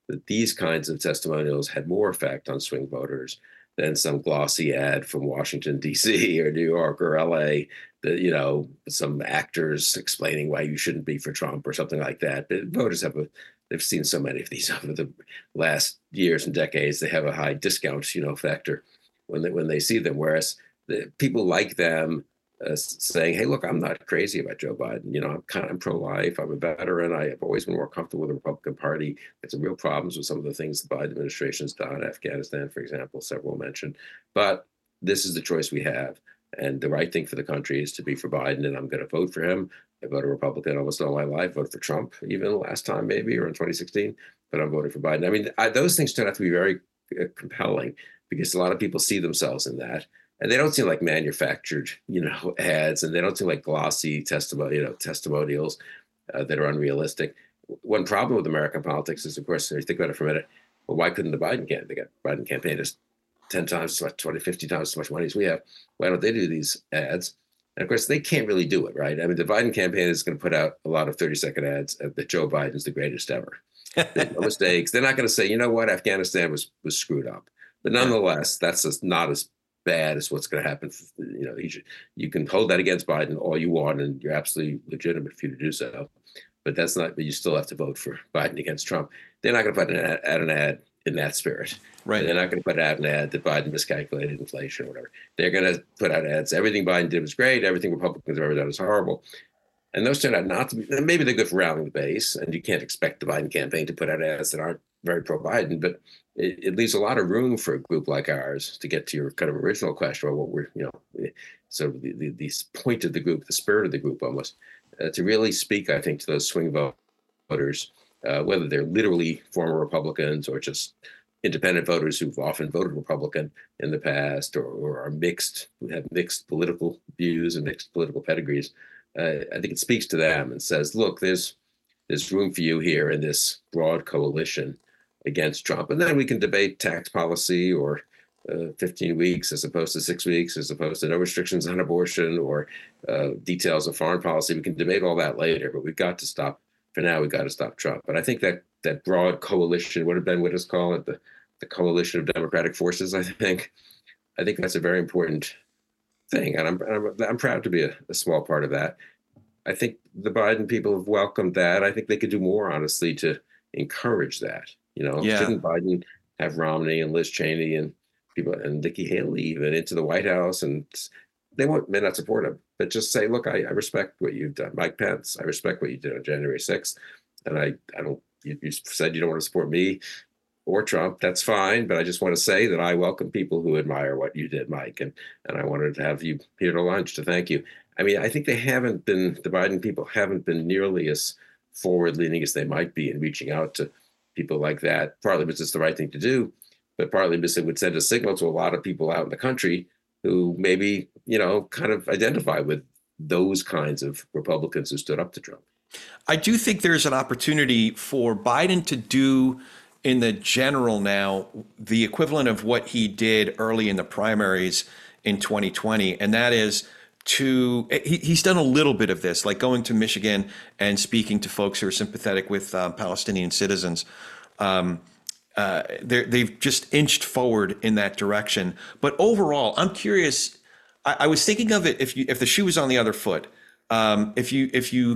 that these kinds of testimonials had more effect on swing voters than some glossy ad from Washington, D C or New York or L A that, you know, some actors explaining why you shouldn't be for Trump or something like that. But voters have a, they've seen so many of these over the last years and decades. They have a high discount, you know, factor when they, when they see them. Whereas the people like them uh, saying, hey, look, I'm not crazy about Joe Biden. You know, I'm kind of I'm pro-life. I'm a veteran. I have always been more comfortable with the Republican Party. There's some real problems with some of the things the Biden administration has done. Afghanistan, for example, several mentioned. But this is the choice we have. And the right thing for the country is to be for Biden, and I'm going to vote for him. I voted Republican almost all my life, voted for Trump even last time maybe, or in twenty sixteen, but I'm voting for Biden. I mean, I, those things turn out to be very uh, compelling because a lot of people see themselves in that. And they don't seem like manufactured, you know, ads, and they don't seem like glossy testimony, you know, testimonials uh, that are unrealistic. One problem with American politics is, of course, if you think about it for a minute, well, why couldn't the Biden campaign, the Biden campaign is ten times as much, twenty, fifty times as much money as we have. Why don't they do these ads? And of course, they can't really do it, right? I mean, the Biden campaign is going to put out a lot of thirty second ads that Joe Biden's the greatest ever. No mistakes. They're not going to say, you know what, Afghanistan was was screwed up. But nonetheless, that's just not as bad as what's going to happen. You know, you, should, you can hold that against Biden all you want, and you're absolutely legitimate for you to do so. But that's not, but you still have to vote for Biden against Trump. They're not going to put an ad, ad an ad in that spirit. Right. They're not going to put out an ad that Biden miscalculated inflation or whatever. They're going to put out ads. Everything Biden did was great. Everything Republicans have ever done is horrible. And those turn out not to be, maybe they're good for rallying the base. And you can't expect the Biden campaign to put out ads that aren't very pro-Biden, but it, it leaves a lot of room for a group like ours to get to your kind of original question about what we're, you know, sort of the, the, the point of the group, the spirit of the group almost, uh, to really speak, I think, to those swing voters, uh, whether they're literally former Republicans or just independent voters who've often voted Republican in the past, or, or are mixed, who have mixed political views and mixed political pedigrees. Uh, I think it speaks to them and says, look, there's there's room for you here in this broad coalition against Trump. And then we can debate tax policy or uh, fifteen weeks as opposed to six weeks, as opposed to no restrictions on abortion or uh, details of foreign policy. We can debate all that later, but we've got to stop, for now, we've got to stop Trump. But I think that that broad coalition, what did Ben Wittes call it, the, the coalition of democratic forces, I think, I think that's a very important thing. And I'm, I'm, I'm proud to be a, a small part of that. I think the Biden people have welcomed that. I think they could do more, honestly, to encourage that. You know, Yeah. Shouldn't Biden have Romney and Liz Cheney and people and Nikki Haley even into the White House? And they won't, may not support him, but just say, look, I, I respect what you've done. Mike Pence, I respect what you did on January sixth. And I, I don't, you, you said you don't want to support me or Trump. That's fine. But I just want to say that I welcome people who admire what you did, Mike. And, and I wanted to have you here to lunch to thank you. I mean, I think they haven't been, the Biden people haven't been nearly as forward leaning as they might be in reaching out to people like that, partly because it's the right thing to do, but partly because it would send a signal to a lot of people out in the country who maybe, you know, kind of identify with those kinds of Republicans who stood up to Trump. I do think there's an opportunity for Biden to do in the general now the equivalent of what he did early in the primaries in twenty twenty. And that is to, he, he's done a little bit of this, like going to Michigan and speaking to folks who are sympathetic with uh, Palestinian citizens. Um, uh, they've just inched forward in that direction. But overall, I'm curious. I, I was thinking of it if you if the shoe was on the other foot. Um, if you if you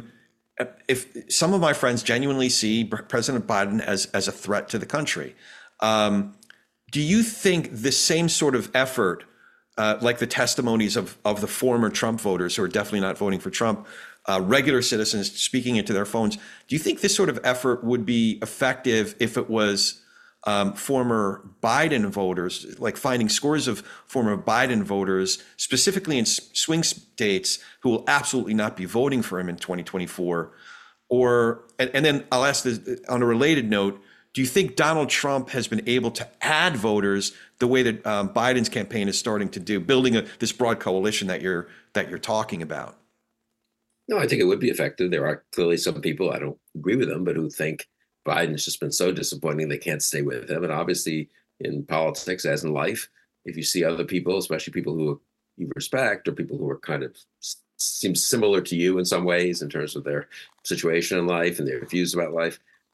if some of my friends genuinely see President Biden as as a threat to the country, um, do you think the same sort of effort, uh, like the testimonies of of the former Trump voters who are definitely not voting for Trump, uh, regular citizens speaking into their phones, do you think this sort of effort would be effective if it was Um, former Biden voters, like finding scores of former Biden voters, specifically in s- swing states, who will absolutely not be voting for him in twenty twenty-four? Or, and, and then I'll ask this on a related note, do you think Donald Trump has been able to add voters the way that um, Biden's campaign is starting to do, building a, this broad coalition that you're that you're talking about? No, I think it would be effective. There are clearly some people, I don't agree with them, but who think Biden's just been so disappointing they can't stay with him. And obviously in politics, as in life, if you see other people, especially people who you respect or people who are kind of seem similar to you in some ways in terms of their situation in life and their views about life,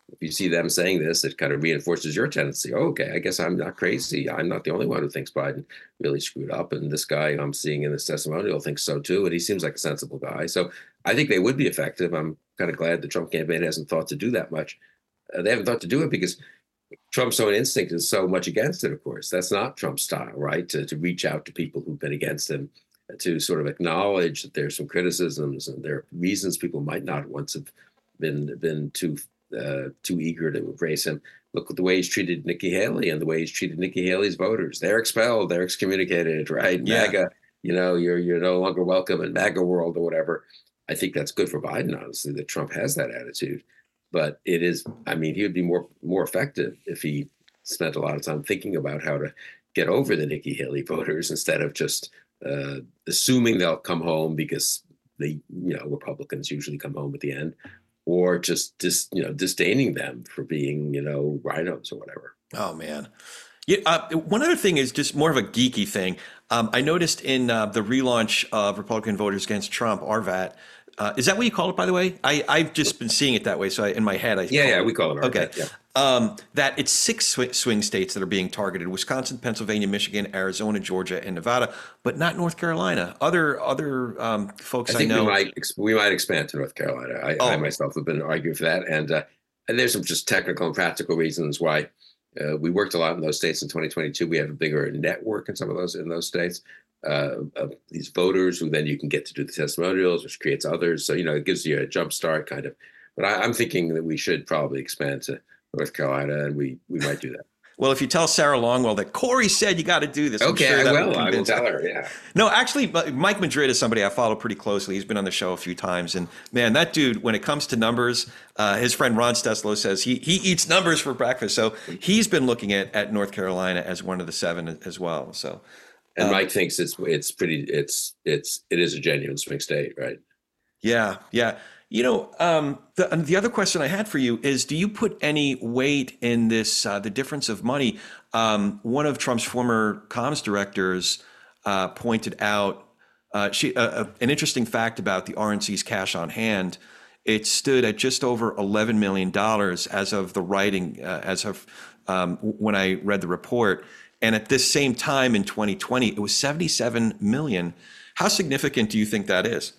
if you see them saying this, it kind of reinforces your tendency. Oh, okay, I guess I'm not crazy. I'm not the only one who thinks Biden really screwed up. And this guy I'm seeing in this testimonial thinks so too. And he seems like a sensible guy. So I think they would be effective. I'm kind of glad the Trump campaign hasn't thought to do that much. Uh, they haven't thought to do it because Trump's own instinct is so much against it, of course. That's not Trump's style, right? To, to reach out to people who've been against him, to sort of acknowledge that there's some criticisms and there are reasons people might not once have been been too uh, too eager to embrace him. Look at the way he's treated Nikki Haley and the way he's treated Nikki Haley's voters. They're expelled, they're excommunicated, right? Yeah. MAGA, you know, you're you're no longer welcome in MAGA world or whatever. I think that's good for Biden, honestly, that Trump has that attitude. But it is, I mean, he would be more more effective if he spent a lot of time thinking about how to get over the Nikki Haley voters instead of just uh, assuming they'll come home because they, you know, Republicans usually come home at the end, or just dis, you know, disdaining them for being, you know, rhinos or whatever. Oh, man. Yeah, uh, one other thing is just more of a geeky thing. Um, I noticed in uh, the relaunch of Republican Voters Against Trump, R V A T, uh, is that what you call it, by the way? I, I've just been seeing it that way. So I, in my head, I Yeah, yeah, it, we call it R V A T. Okay. Yeah. Um, that it's six sw- swing states that are being targeted: Wisconsin, Pennsylvania, Michigan, Arizona, Georgia, and Nevada, but not North Carolina. Other other um, folks I I, think know. we might ex- we might expand to North Carolina. I, Oh. I myself have been arguing for that, and, uh, and there's some just technical and practical reasons why uh, we worked a lot in those states in twenty twenty-two. We have a bigger network in some of those in those states. Uh, of these voters who then you can get to do the testimonials, which creates others. So you know it gives you a jump start, kind of. But I, I'm thinking that we should probably expand to North Carolina, and we we might do that. Well, if you tell Sarah Longwell that Corey said you got to do this, I'm Okay, sure I that will. would I will convince tell her. Yeah. No, actually, Mike Madrid is somebody I follow pretty closely. He's been on the show a few times, and man, that dude, when it comes to numbers, uh, his friend Ron Steslow says he he eats numbers for breakfast. So he's been looking at at North Carolina as one of the seven as well. So, And um, Mike thinks it's it's pretty it's it's it is a genuine swing state, right? yeah, yeah. You know, um, the the other question I had for you is: do you put any weight in this uh, the difference of money? Um, one of Trump's former comms directors uh, pointed out uh, she uh, uh, an interesting fact about the R N C's cash on hand. It stood at just over eleven million dollars as of the writing, uh, as of um, when I read the report. And at this same time in twenty twenty, it was seventy-seven million dollars. How significant do you think that is?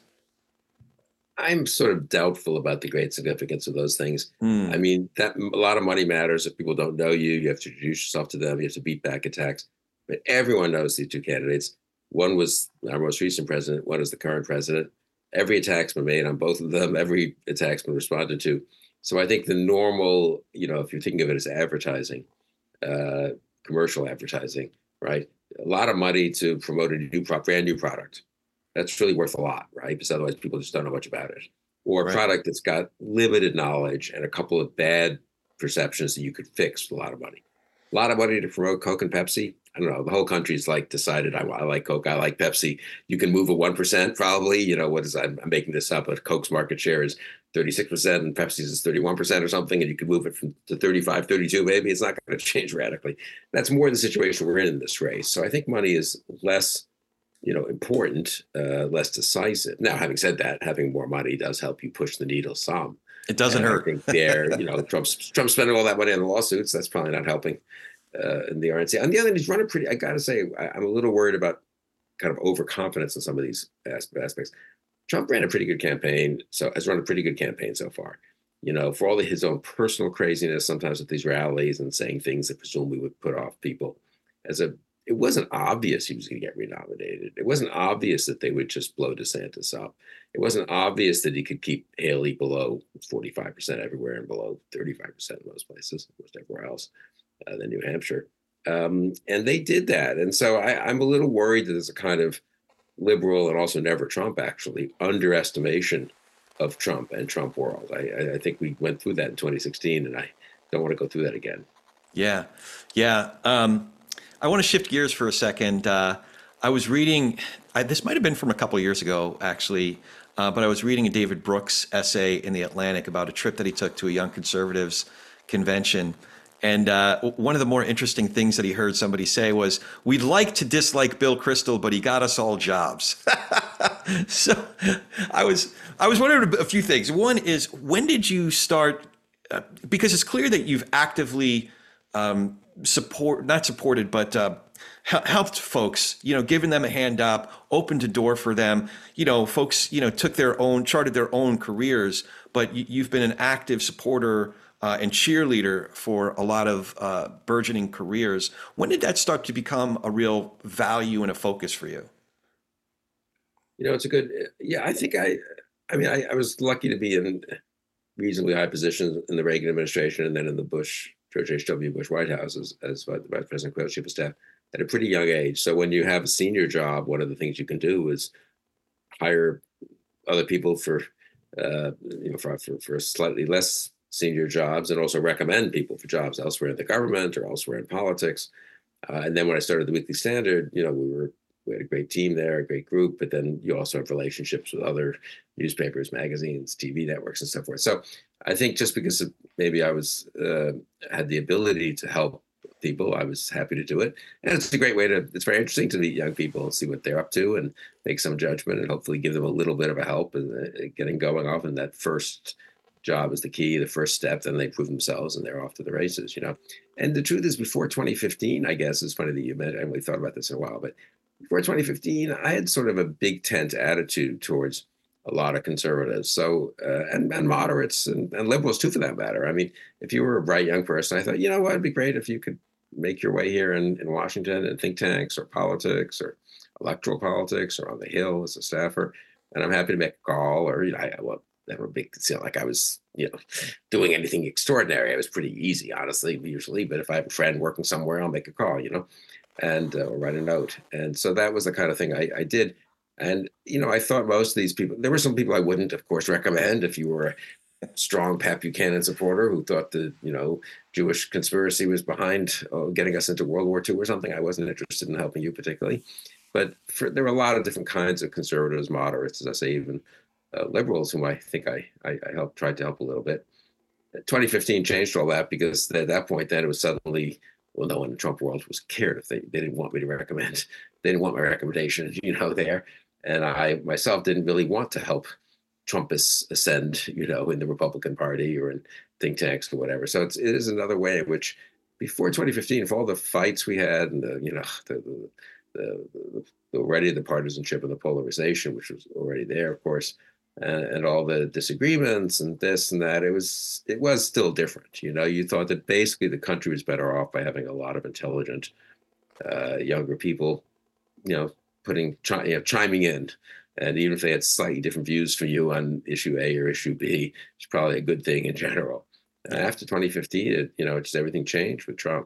I'm sort of doubtful about the great significance of those things. Mm. I mean, that a lot of money matters. If people don't know you, you have to introduce yourself to them. You have to beat back attacks. But everyone knows these two candidates. One was our most recent president. One is the current president. Every attack's been made on both of them. Every attack's been responded to. So I think the normal, you know, if you're thinking of it as advertising, uh, commercial advertising, right? A lot of money to promote a new, brand new product. That's really worth a lot, right? Because otherwise people just don't know much about it. Or a Right. product that's got limited knowledge and a couple of bad perceptions that you could fix with a lot of money. A lot of money to promote Coke and Pepsi. I don't know. The whole country's like decided, I, I like Coke, I like Pepsi. You can move a one percent probably. You know, what is, I'm, I'm making this up, but Coke's market share is thirty-six percent and Pepsi's is thirty-one percent or something. And you can move it from to thirty-five, thirty-two, maybe. It's not going to change radically. That's more the situation we're in in this race. So I think money is less, you know, important, uh, less decisive. Now, having said that, having more money does help you push the needle some. It doesn't And hurt. I think there, you know, Trump's Trump's spending all that money on the lawsuits. That's probably not helping uh, in the R N C. On the other hand, he's running pretty. I got to say, I, I'm a little worried about kind of overconfidence in some of these aspects. Trump ran a pretty good campaign, so has run a pretty good campaign so far. You know, for all of his own personal craziness, sometimes at these rallies and saying things that presumably would put off people. As a, it wasn't obvious he was going to get renominated. It wasn't obvious that they would just blow DeSantis up. It wasn't obvious that he could keep Haley below forty-five percent everywhere and below thirty-five percent in most places, most everywhere else uh, than New Hampshire. Um, and they did that. And so I, I'm a little worried that there's a kind of liberal and also never Trump, actually, underestimation of Trump and Trump world. I, I think we went through that in twenty sixteen, and I don't want to go through that again. Yeah, yeah. Um, I want to shift gears for a second. Uh, I was reading, I, this might have been from a couple of years ago, actually, uh, but I was reading a David Brooks essay in The Atlantic about a trip that he took to a Young Conservatives convention. And uh, one of the more interesting things that he heard somebody say was, we'd like to dislike Bill Kristol, but he got us all jobs. So I was I was wondering a few things. One is, when did you start uh, because it's clear that you've actively um, support, not supported, but uh, helped folks, you know, given them a hand up, opened a door for them. You know, folks, you know, took their own, charted their own careers, but you, you've been an active supporter uh, and cheerleader for a lot of uh, burgeoning careers. When did that start to become a real value and a focus for you? You know, it's a good, yeah, I think I, I mean, I, I was lucky to be in reasonably high positions in the Reagan administration and then in the Bush, George H W. Bush White House as, as Vice President, Close Chief of Staff at a pretty young age. So when you have a senior job, one of the things you can do is hire other people for, uh, you know, for, for, for slightly less senior jobs, and also recommend people for jobs elsewhere in the government or elsewhere in politics. Uh, and then when I started the Weekly Standard, you know, we were we had a great team there, a great group, but then you also have relationships with other newspapers, magazines, T V networks, and so forth. So I think just because of maybe I was uh, had the ability to help people, I was happy to do it. And it's a great way to, it's very interesting to meet young people and see what they're up to and make some judgment and hopefully give them a little bit of a help in uh, getting going off. And that first job is the key, the first step, then they prove themselves and they're off to the races, you know. And the truth is, before twenty fifteen, I guess, it's funny that you met, I haven't really thought about this in a while, but before twenty fifteen, I had sort of a big tent attitude towards a lot of conservatives, so uh, and, and moderates and, and liberals too, for that matter. I mean, if you were a bright young person, I thought, you know what, it'd be great if you could make your way here in, in Washington in think tanks or politics or electoral politics or on the Hill as a staffer. And I'm happy to make a call, or, you know, I, well, never big conceal like I was, you know, doing anything extraordinary. I was pretty easy, honestly, usually. But if I have a friend working somewhere, I'll make a call, you know, and uh, or write a note. And so that was the kind of thing I, I did. And, you know, I thought most of these people, there were some people I wouldn't, of course, recommend if you were a strong Pat Buchanan supporter who thought the, you know, Jewish conspiracy was behind uh, getting us into World War Two or something. I wasn't interested in helping you particularly. But for, there were a lot of different kinds of conservatives, moderates, as I say, even uh, liberals, whom I think I, I, I helped, tried to help a little bit. twenty fifteen changed all that, because at that point, then it was suddenly, well, no one in the Trump world was cared if they, they didn't want me to recommend. They didn't want my recommendation, you know, there. And I myself didn't really want to help Trumpists ascend, you know, in the Republican Party or in think tanks or whatever. So it's, it is another way in which, before twenty fifteen, for all the fights we had and the, you know, the, the, the, the, the already the partisanship and the polarization, which was already there, of course, and, and all the disagreements and this and that, it was it was still different. You know, you thought that basically the country was better off by having a lot of intelligent, uh, younger people, you know, putting, chi- you know, chiming in. And even if they had slightly different views from you on issue A or issue B, it's probably a good thing in general. And after twenty fifteen, it, you know, just everything changed with Trump.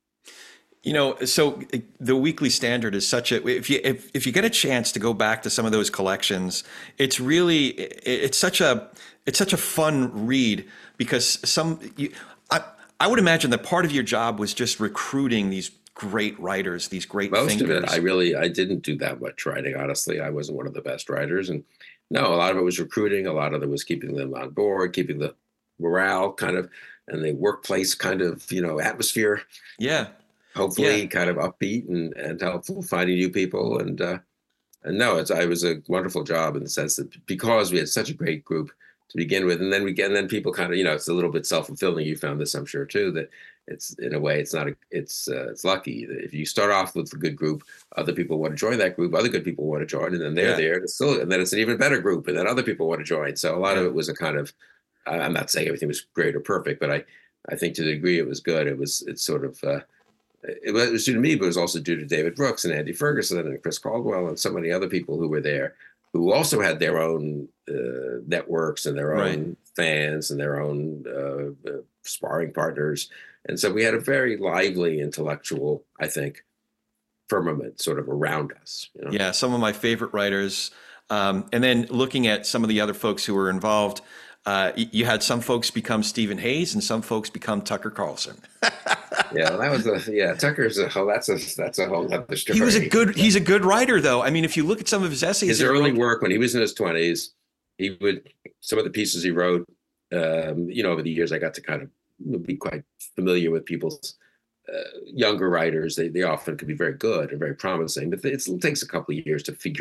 You know, so the Weekly Standard is such a, if you if, if you get a chance to go back to some of those collections, it's really, it's such a, it's such a fun read, because some, you, I, I would imagine that part of your job was just recruiting these great writers, these great Most thinkers. of it, I really, I didn't do that much writing, honestly. I wasn't one of the best writers. And no, a lot of it was recruiting. A lot of it was keeping them on board, keeping the morale kind of, and the workplace kind of, you know, atmosphere. Yeah. Hopefully yeah. kind of upbeat and, and helpful, finding new people. And, uh, and no, it's, it was a wonderful job in the sense that because we had such a great group to begin with, and then we get, and then people kind of, you know, it's a little bit self-fulfilling. You found this, I'm sure, too, that it's, in a way, it's not, a, it's, uh, it's lucky that if you start off with a good group, other people want to join that group, other good people want to join, and then they're Yeah. there to still, and then it's an even better group, and then other people want to join. So a lot Yeah. of it was a kind of, I'm not saying everything was great or perfect, but I, I think to the degree it was good, it was, it's sort of, uh, it was due to me, but it was also due to David Brooks and Andy Ferguson and Chris Caldwell and so many other people who were there, who also had their own uh, networks and their own Right. fans and their own uh, uh, sparring partners. And so we had a very lively intellectual, I think, firmament sort of around us. You know? Yeah, some of my favorite writers. Um, and then looking at some of the other folks who were involved, uh, you had some folks become Stephen Hayes and some folks become Tucker Carlson. Yeah, that was a yeah. Tucker's a whole. That's a that's a whole other story. He was a good. He's a good writer, though. I mean, if you look at some of his essays, his early work when he was in his twenties, he would some of the pieces he wrote. Um, you know, over the years, I got to kind of be quite familiar with people's uh, younger writers. They they often could be very good and very promising, but it takes a couple of years to figure out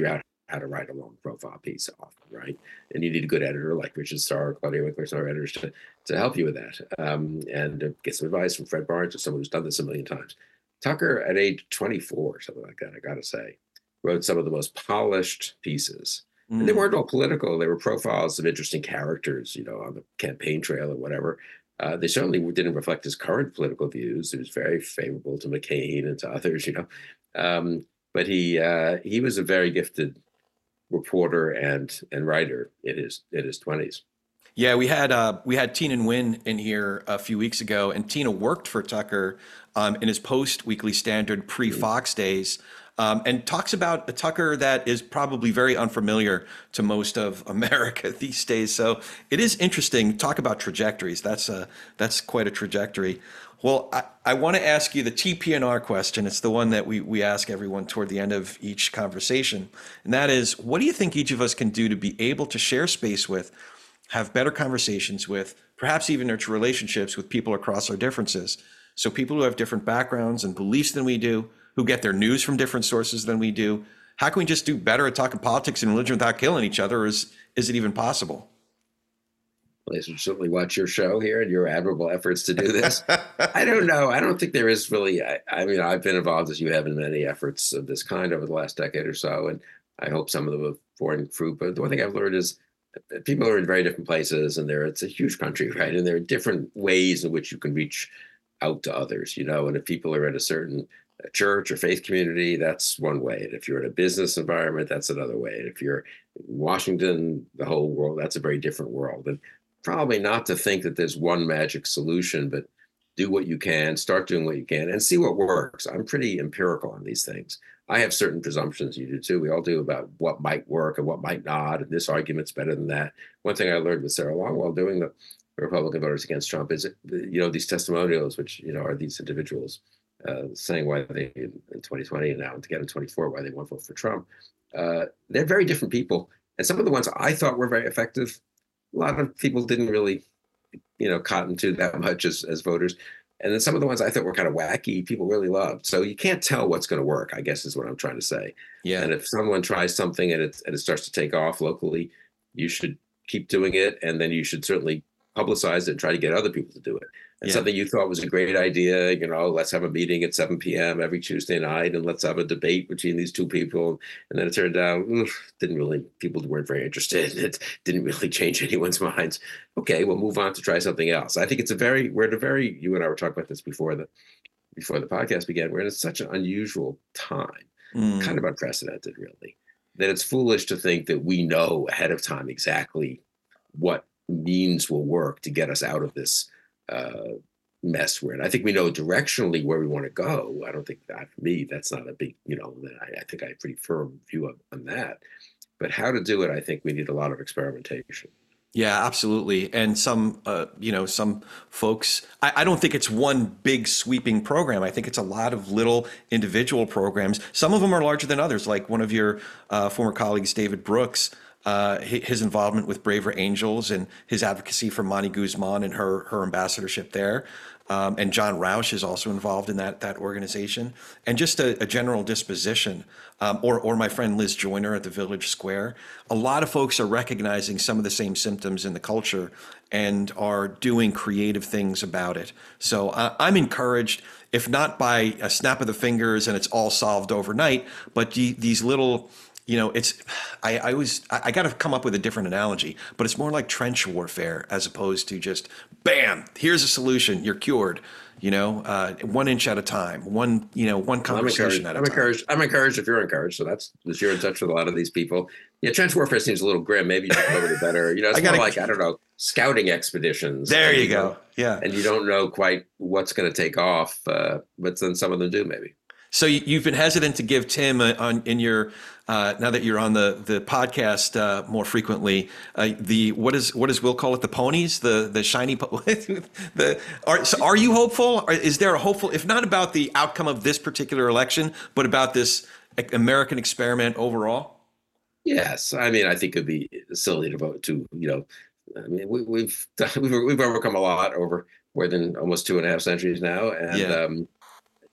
how to write a long profile piece often, right? And you need a good editor like Richard Starr, Claudia Winkler, some of our editors to, to help you with that, um, and uh, get some advice from Fred Barnes or someone who's done this a million times. Tucker, at age twenty-four, something like that, I got to say, wrote some of the most polished pieces. Mm. And they weren't all political. They were profiles of interesting characters, you know, on the campaign trail or whatever. Uh, they certainly didn't reflect his current political views. He was very favorable to McCain and to others, you know. Um, but he uh, he was a very gifted reporter and and writer in his in his twenties. Yeah, we had uh, we had Tina Nguyen in here a few weeks ago, and Tina worked for Tucker um, in his post Weekly Standard pre Fox days, um, and talks about a Tucker that is probably very unfamiliar to most of America these days. So it is interesting. Talk about trajectories. That's a that's quite a trajectory. Well, I, I want to ask you the T P N R question. It's the one that we, we ask everyone toward the end of each conversation. And that is, what do you think each of us can do to be able to share space with, have better conversations with, perhaps even nurture relationships with people across our differences? So people who have different backgrounds and beliefs than we do, who get their news from different sources than we do. How can we just do better at talking politics and religion without killing each other? Or is, is it even possible? Well, they should certainly watch your show here and your admirable efforts to do this. I don't know. I don't think there is really, I, I mean, I've been involved as you have in many efforts of this kind over the last decade or so, and I hope some of them have borne fruit. But the one thing I've learned is people are in very different places, and there it's a huge country, right? And there are different ways in which you can reach out to others, you know, and if people are in a certain church or faith community, that's one way. And if you're in a business environment, that's another way. And if you're in Washington, the whole world, that's a very different world. And probably not to think that there's one magic solution, but do what you can, start doing what you can, and see what works. I'm pretty empirical on these things. I have certain presumptions, you do too. We all do, about what might work and what might not, and this argument's better than that. One thing I learned with Sarah Longwell doing the Republican Voters Against Trump is, you know, these testimonials, which, you know, are these individuals uh, saying why they, in twenty twenty and now again in twenty-four, why they won't vote for Trump. Uh, they're very different people. And some of the ones I thought were very effective, a lot of people didn't really, you know, cotton to that much as, as voters. And then some of the ones I thought were kind of wacky, people really loved. So you can't tell what's going to work, I guess is what I'm trying to say. Yeah. And if someone tries something and it, and it starts to take off locally, you should keep doing it. And then you should certainly publicize it and try to get other people to do it. And yeah. something you thought was a great idea, you know, let's have a meeting at seven p.m. every Tuesday night and let's have a debate between these two people. And then it turned out, oof, didn't really, people weren't very interested. It didn't really change anyone's minds. Okay, we'll move on to try something else. I think it's a very, we're at a very, you and I were talking about this before the, before the podcast began, we're in such an unusual time, mm. kind of unprecedented really, that it's foolish to think that we know ahead of time exactly what means will work to get us out of this uh, mess we're in. I think we know directionally where we want to go. I don't think that, for me, that's not a big, you know, I, I think I have a pretty firm view on, on that. But how to do it, I think we need a lot of experimentation. Yeah, absolutely. And some, uh, you know, some folks, I, I don't think it's one big sweeping program. I think it's a lot of little individual programs. Some of them are larger than others, like one of your uh, former colleagues, David Brooks, Uh, his involvement with Braver Angels and his advocacy for Moni Guzman and her her ambassadorship there. Um, and John Roush is also involved in that that organization. And just a, a general disposition, um, or or my friend Liz Joyner at the Village Square. A lot of folks are recognizing some of the same symptoms in the culture and are doing creative things about it. So uh, I'm encouraged, if not by a snap of the fingers and it's all solved overnight, but the, these little, you know, it's, I, I always, I, I got to come up with a different analogy, but it's more like trench warfare as opposed to just, bam, here's a solution, you're cured, you know, uh, one inch at a time, one, you know, one conversation at a I'm time. Encouraged. I'm encouraged if you're encouraged. So that's, if you're in touch with a lot of these people. Yeah, trench warfare seems a little grim. Maybe you should cover it better. You know, it's I gotta, more like, I don't know, scouting expeditions. There you and, go. You know, yeah. And you don't know quite what's going to take off, uh, but then some of them do maybe. So you've been hesitant to give Tim uh, on in your uh, now that you're on the the podcast uh, more frequently. Uh, the what is what does Will call it? The ponies, the the shiny. Po- the are so are you hopeful? Or is there a hopeful, if not about the outcome of this particular election, but about this American experiment overall? Yes, I mean I think it'd be silly to vote to you know. I mean we, we've done, we've we've overcome a lot over more than almost two and a half centuries now, and. Yeah. Um,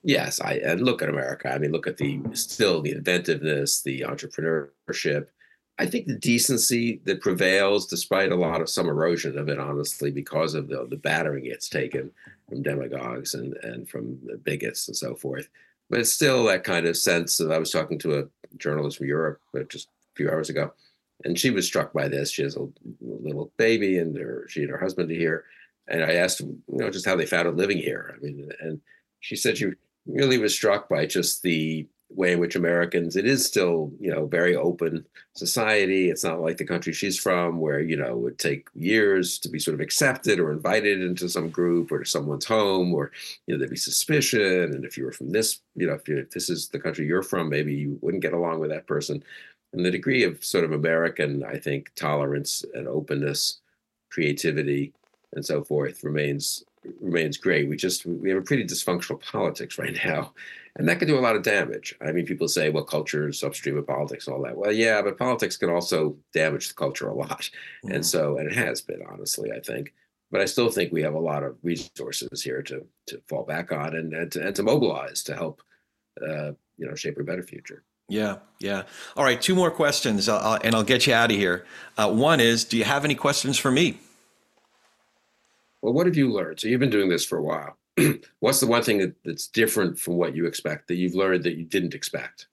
Yes, I and look at America. I mean, look at the still the inventiveness, the entrepreneurship. I think the decency that prevails, despite a lot of some erosion of it, honestly, because of the the battering it's taken from demagogues and and from the bigots and so forth. But it's still that kind of sense of. I was talking to a journalist from Europe uh, just a few hours ago, and she was struck by this. She has a little baby, and her, she and her husband are here. And I asked them, you know, just how they found it living here. I mean, and she said she really was struck by just the way in which Americans, it is still, you know, very open society. It's not like the country she's from where, you know, it would take years to be sort of accepted or invited into some group or to someone's home, or, you know, there'd be suspicion. And if you were from this, you know, if, you, if this is the country you're from, maybe you wouldn't get along with that person. And the degree of sort of American, I think, tolerance and openness, creativity, and so forth remains remains great. We just we have a pretty dysfunctional politics right now, and that can do a lot of damage. I mean, people say, well, culture is upstream of politics and all that. Well, yeah, but politics can also damage the culture a lot. Mm. And so, and it has been, honestly, I think. But I still think we have a lot of resources here to to fall back on and, and, to, and to mobilize to help, uh, you know, shape a better future. Yeah, yeah. All right, two more questions, uh, and I'll get you out of here. Uh, one is, do you have any questions for me? Well, what have you learned? So you've been doing this for a while. What's the one thing that, that's different from what you expect, that you've learned that you didn't expect?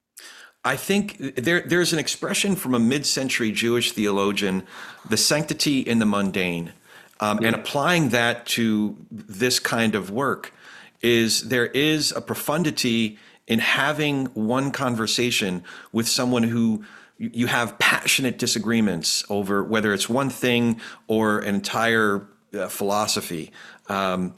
I think there there's an expression from a mid-century Jewish theologian, the sanctity in the mundane, um, yeah. and applying that to this kind of work is there is a profundity in having one conversation with someone who you have passionate disagreements over, whether it's one thing or an entire Uh, philosophy, um,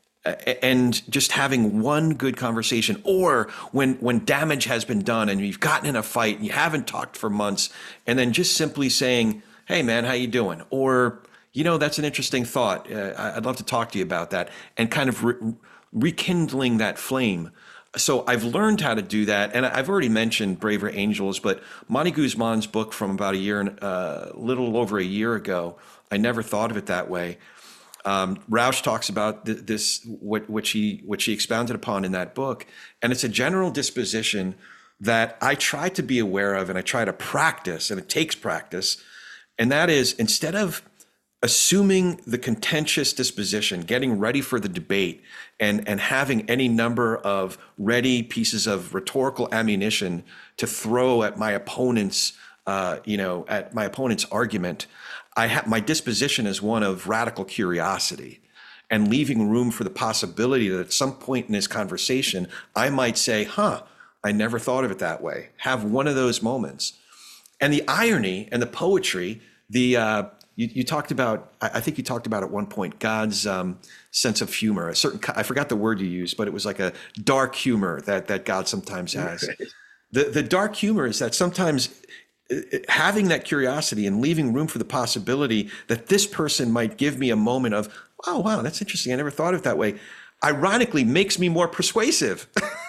and just having one good conversation, or when when damage has been done and you've gotten in a fight and you haven't talked for months, and then just simply saying, "Hey, man, how you doing?" Or, you know, that's an interesting thought. Uh, I'd love to talk to you about that, and kind of re- rekindling that flame. So I've learned how to do that, and I've already mentioned Braver Angels, but Monty Guzman's book from about a year and a uh, little over a year ago, I never thought of it that way. Um, Rausch talks about th- this, what, which he which he expounded upon in that book, and it's a general disposition that I try to be aware of, and I try to practice, and it takes practice. And that is, instead of assuming the contentious disposition, getting ready for the debate, and and having any number of ready pieces of rhetorical ammunition to throw at my opponent's, uh, you know, at my opponent's argument, I have my disposition is one of radical curiosity, and leaving room for the possibility that at some point in this conversation, I might say, huh, I never thought of it that way. Have one of those moments. And the irony and the poetry, the uh, you, you talked about, I think you talked about at one point, God's um, sense of humor, a certain, I forgot the word you used, but it was like a dark humor that, that God sometimes has. Okay. The, the dark humor is that sometimes having that curiosity and leaving room for the possibility that this person might give me a moment of, oh, wow, that's interesting. I never thought of it that way. Ironically, makes me more persuasive.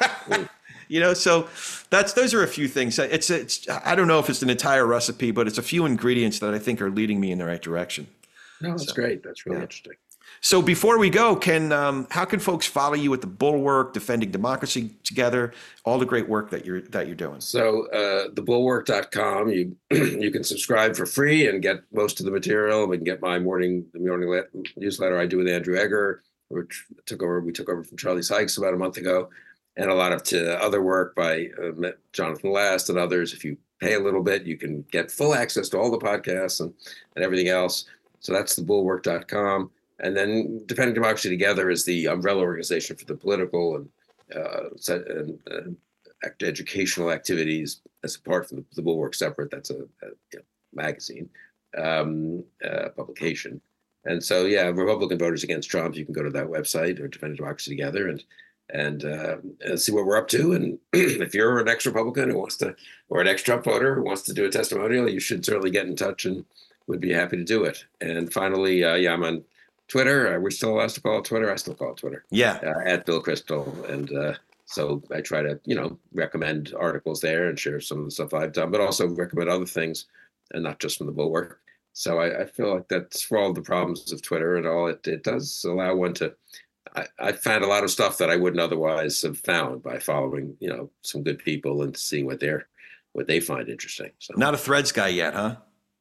You know, so that's those are a few things. It's it's I don't know if it's an entire recipe, but it's a few ingredients that I think are leading me in the right direction. No, that's so great. That's really yeah. interesting. So before we go, can um, how can folks follow you at the Bulwark, Defending Democracy Together, all the great work that you're that you're doing? So uh, the bulwark dot com, you you can subscribe for free and get most of the material. We can get my morning the morning le- newsletter I do with Andrew Egger, which took over we took over from Charlie Sykes about a month ago, and a lot of to other work by uh, Jonathan Last and others. If you pay a little bit, you can get full access to all the podcasts and, and everything else. So that's the bulwark dot com. And then Defending Democracy Together is the umbrella organization for the political and, uh, and uh, educational activities as apart from the, the Bulwark separate. That's a, a you know, magazine um, uh, publication. And so, yeah, Republican Voters Against Trump, you can go to that website or Defending Democracy Together and and, uh, and see what we're up to. And if you're an ex-Republican who wants to, or an ex-Trump voter who wants to do a testimonial, you should certainly get in touch and would be happy to do it. And finally, uh, yeah, I'm on Twitter. Are we still allowed to call it Twitter? I still call it Twitter. Yeah. Uh, at Bill Kristol. And uh, so I try to, you know, recommend articles there and share some of the stuff I've done, but also recommend other things and not just from the Bulwark. So I, I feel like that's for all the problems of Twitter and all, it, it does allow one to I, I found a lot of stuff that I wouldn't otherwise have found by following, you know, some good people and seeing what they're what they find interesting. So Not a Threads guy yet, huh?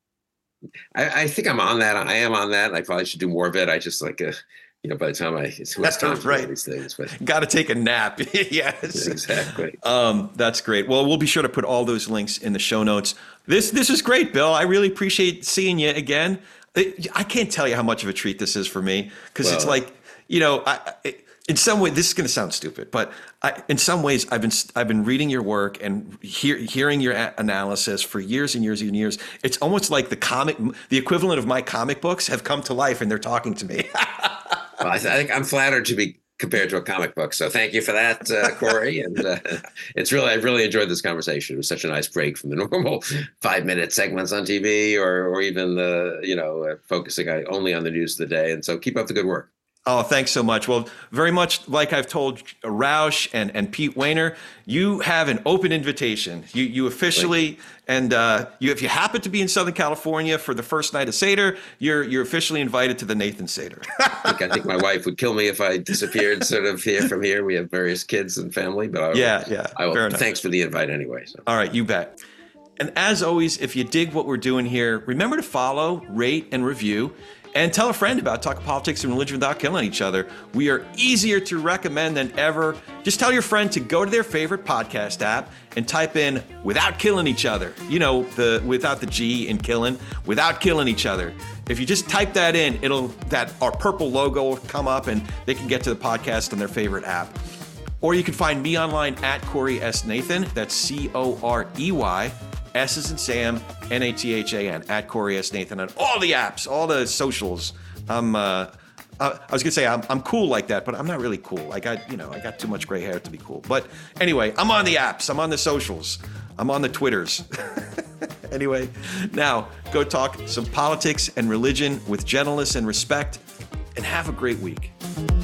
I, I think I'm on that. I am on that. And I probably should do more of it. I just like, uh, you know, by the time I, it's who has time for right. all these things. But Got to take a nap. Yes, exactly. Um, that's great. Well, we'll be sure to put all those links in the show notes. This this is great, Bill. I really appreciate seeing you again. I can't tell you how much of a treat this is for me because well, it's like, you know, I, I, in some way, this is going to sound stupid, but I, in some ways, I've been I've been reading your work and hear, hearing your a- analysis for years and years and years. It's almost like the comic, the equivalent of my comic books have come to life and they're talking to me. Well, I think I'm flattered to be compared to a comic book. So thank you for that, uh, Corey. And uh, it's really, I really enjoyed this conversation. It was such a nice break from the normal five minute segments on T V or, or even the, you know, uh, focusing only on the news of the day. And so keep up the good work. Oh, thanks so much. Well, very much like I've told Roush and, and Pete Wehner, you have an open invitation. You you officially, and uh, you if you happen to be in Southern California for the first night of Seder, you're you're officially invited to the Nathan Seder. I think I think my wife would kill me if I disappeared sort of here from here. We have various kids and family, but I will, yeah, yeah. I will, thanks for the invite anyway. So. All right, you bet. And as always, if you dig what we're doing here, remember to follow, rate, and review. And tell a friend about talking politics and religion without killing each other. We are easier to recommend than ever. Just tell your friend to go to their favorite podcast app and type in without killing each other. You know, the without the G in killing, without killing each other. If you just type that in, it'll that our purple logo will come up and they can get to the podcast on their favorite app. Or you can find me online at Corey S. Nathan. That's C O R E Y. S is in Sam, N A T H A N, at Corey S. Nathan on all the apps, all the socials. I'm, uh, I was gonna say I'm, I'm cool like that, but I'm not really cool. I got, you know, I got too much gray hair to be cool. But anyway, I'm on the apps, I'm on the socials, I'm on the Twitters. Anyway, now go talk some politics and religion with gentleness and respect, and have a great week.